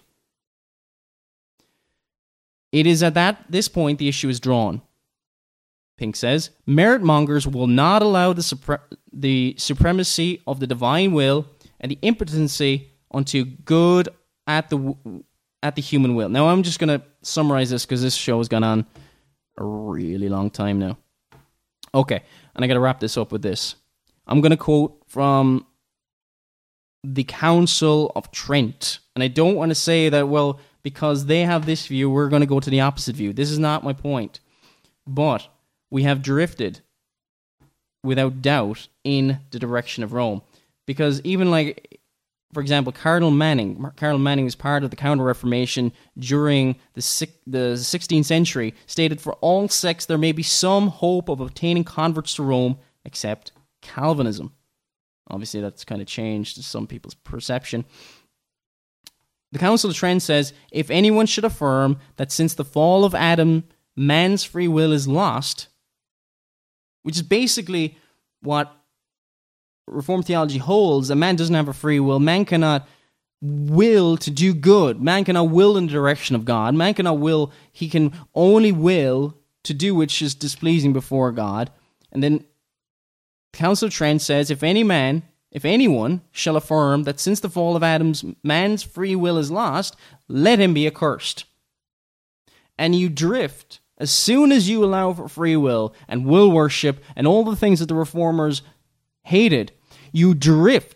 It is at that this point the issue is drawn. Pink says, merit mongers will not allow the, supre- the supremacy of the divine will and the impotency unto good at the at the human will. Now, I'm just going to summarize this because this show has gone on a really long time now. Okay, and I got to wrap this up with this. I'm going to quote from the Council of Trent, and I don't want to say that, well, because they have this view, we're going to go to the opposite view. This is not my point. But we have drifted, without doubt, in the direction of Rome. Because even like, for example, Cardinal Manning, Cardinal Manning is part of the Counter-Reformation during the the sixteenth century, stated for all sects there may be some hope of obtaining converts to Rome, except Calvinism. Obviously, that's kind of changed some people's perception. The Council of Trent says, if anyone should affirm that since the fall of Adam, man's free will is lost, which is basically what Reformed theology holds, that man doesn't have a free will, man cannot will to do good, man cannot will in the direction of God, man cannot will, he can only will to do which is displeasing before God. And then the Council of Trent says, if any man, if anyone shall affirm that since the fall of Adam's man's free will is lost, let him be accursed. And you drift, as soon as you allow for free will and will worship and all the things that the Reformers hated, you drift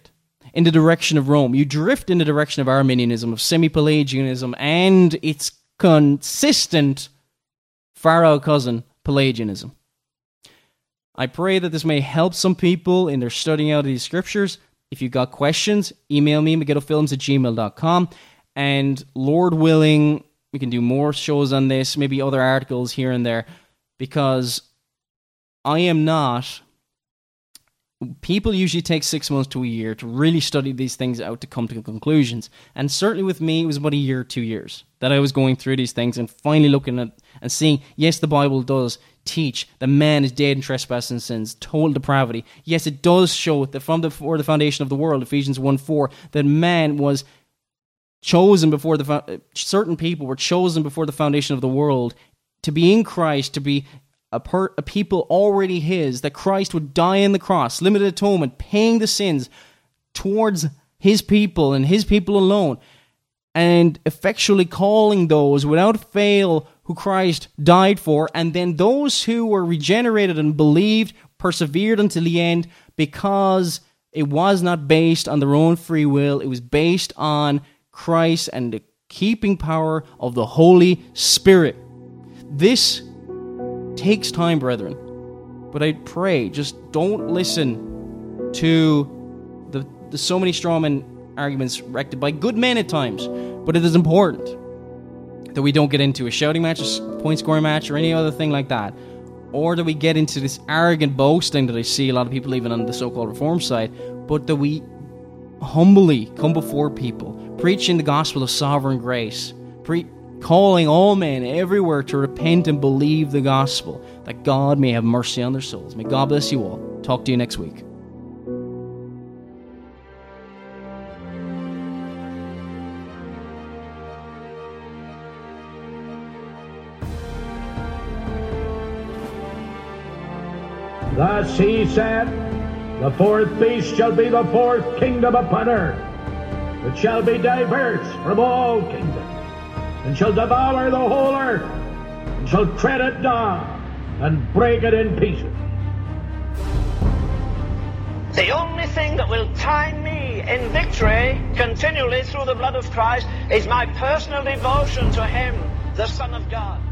in the direction of Rome. You drift in the direction of Arminianism, of semi-Pelagianism, and its consistent far-out cousin, Pelagianism. I pray that this may help some people in their studying out of these scriptures. If you've got questions, email me, megidofilms at gmail dot com. And Lord willing, we can do more shows on this, maybe other articles here and there, because I am not... People usually take six months to a year to really study these things out to come to conclusions. And certainly with me, it was about a year or two years that I was going through these things and finally looking at and seeing, yes, the Bible does teach that man is dead in trespass and sins, total depravity. Yes, it does show that from the, before the foundation of the world, Ephesians one four, that man was chosen before the... Certain people were chosen before the foundation of the world to be in Christ, to be... A, per, a people already his, that Christ would die on the cross, limited atonement, paying the sins towards his people and his people alone, and effectually calling those without fail who Christ died for, and then those who were regenerated and believed, persevered until the end, because it was not based on their own free will, it was based on Christ and the keeping power of the Holy Spirit. This takes time, brethren, but I pray, just don't listen to the, the so many strawman arguments erected by good men at times, but it is important that we don't get into a shouting match, a point scoring match, or any other thing like that, or that we get into this arrogant boasting that I see a lot of people even on the so-called reform side, but that we humbly come before people, preaching the gospel of sovereign grace, pre- calling all men everywhere to repent and believe the gospel, that God may have mercy on their souls. May God bless you all. Talk to you next week. Thus he said, the fourth beast shall be the fourth kingdom upon earth, which shall be diverse from all kingdoms, and shall devour the whole earth, and shall tread it down, and break it in pieces. The only thing that will tie me in victory continually through the blood of Christ is my personal devotion to Him, the Son of God.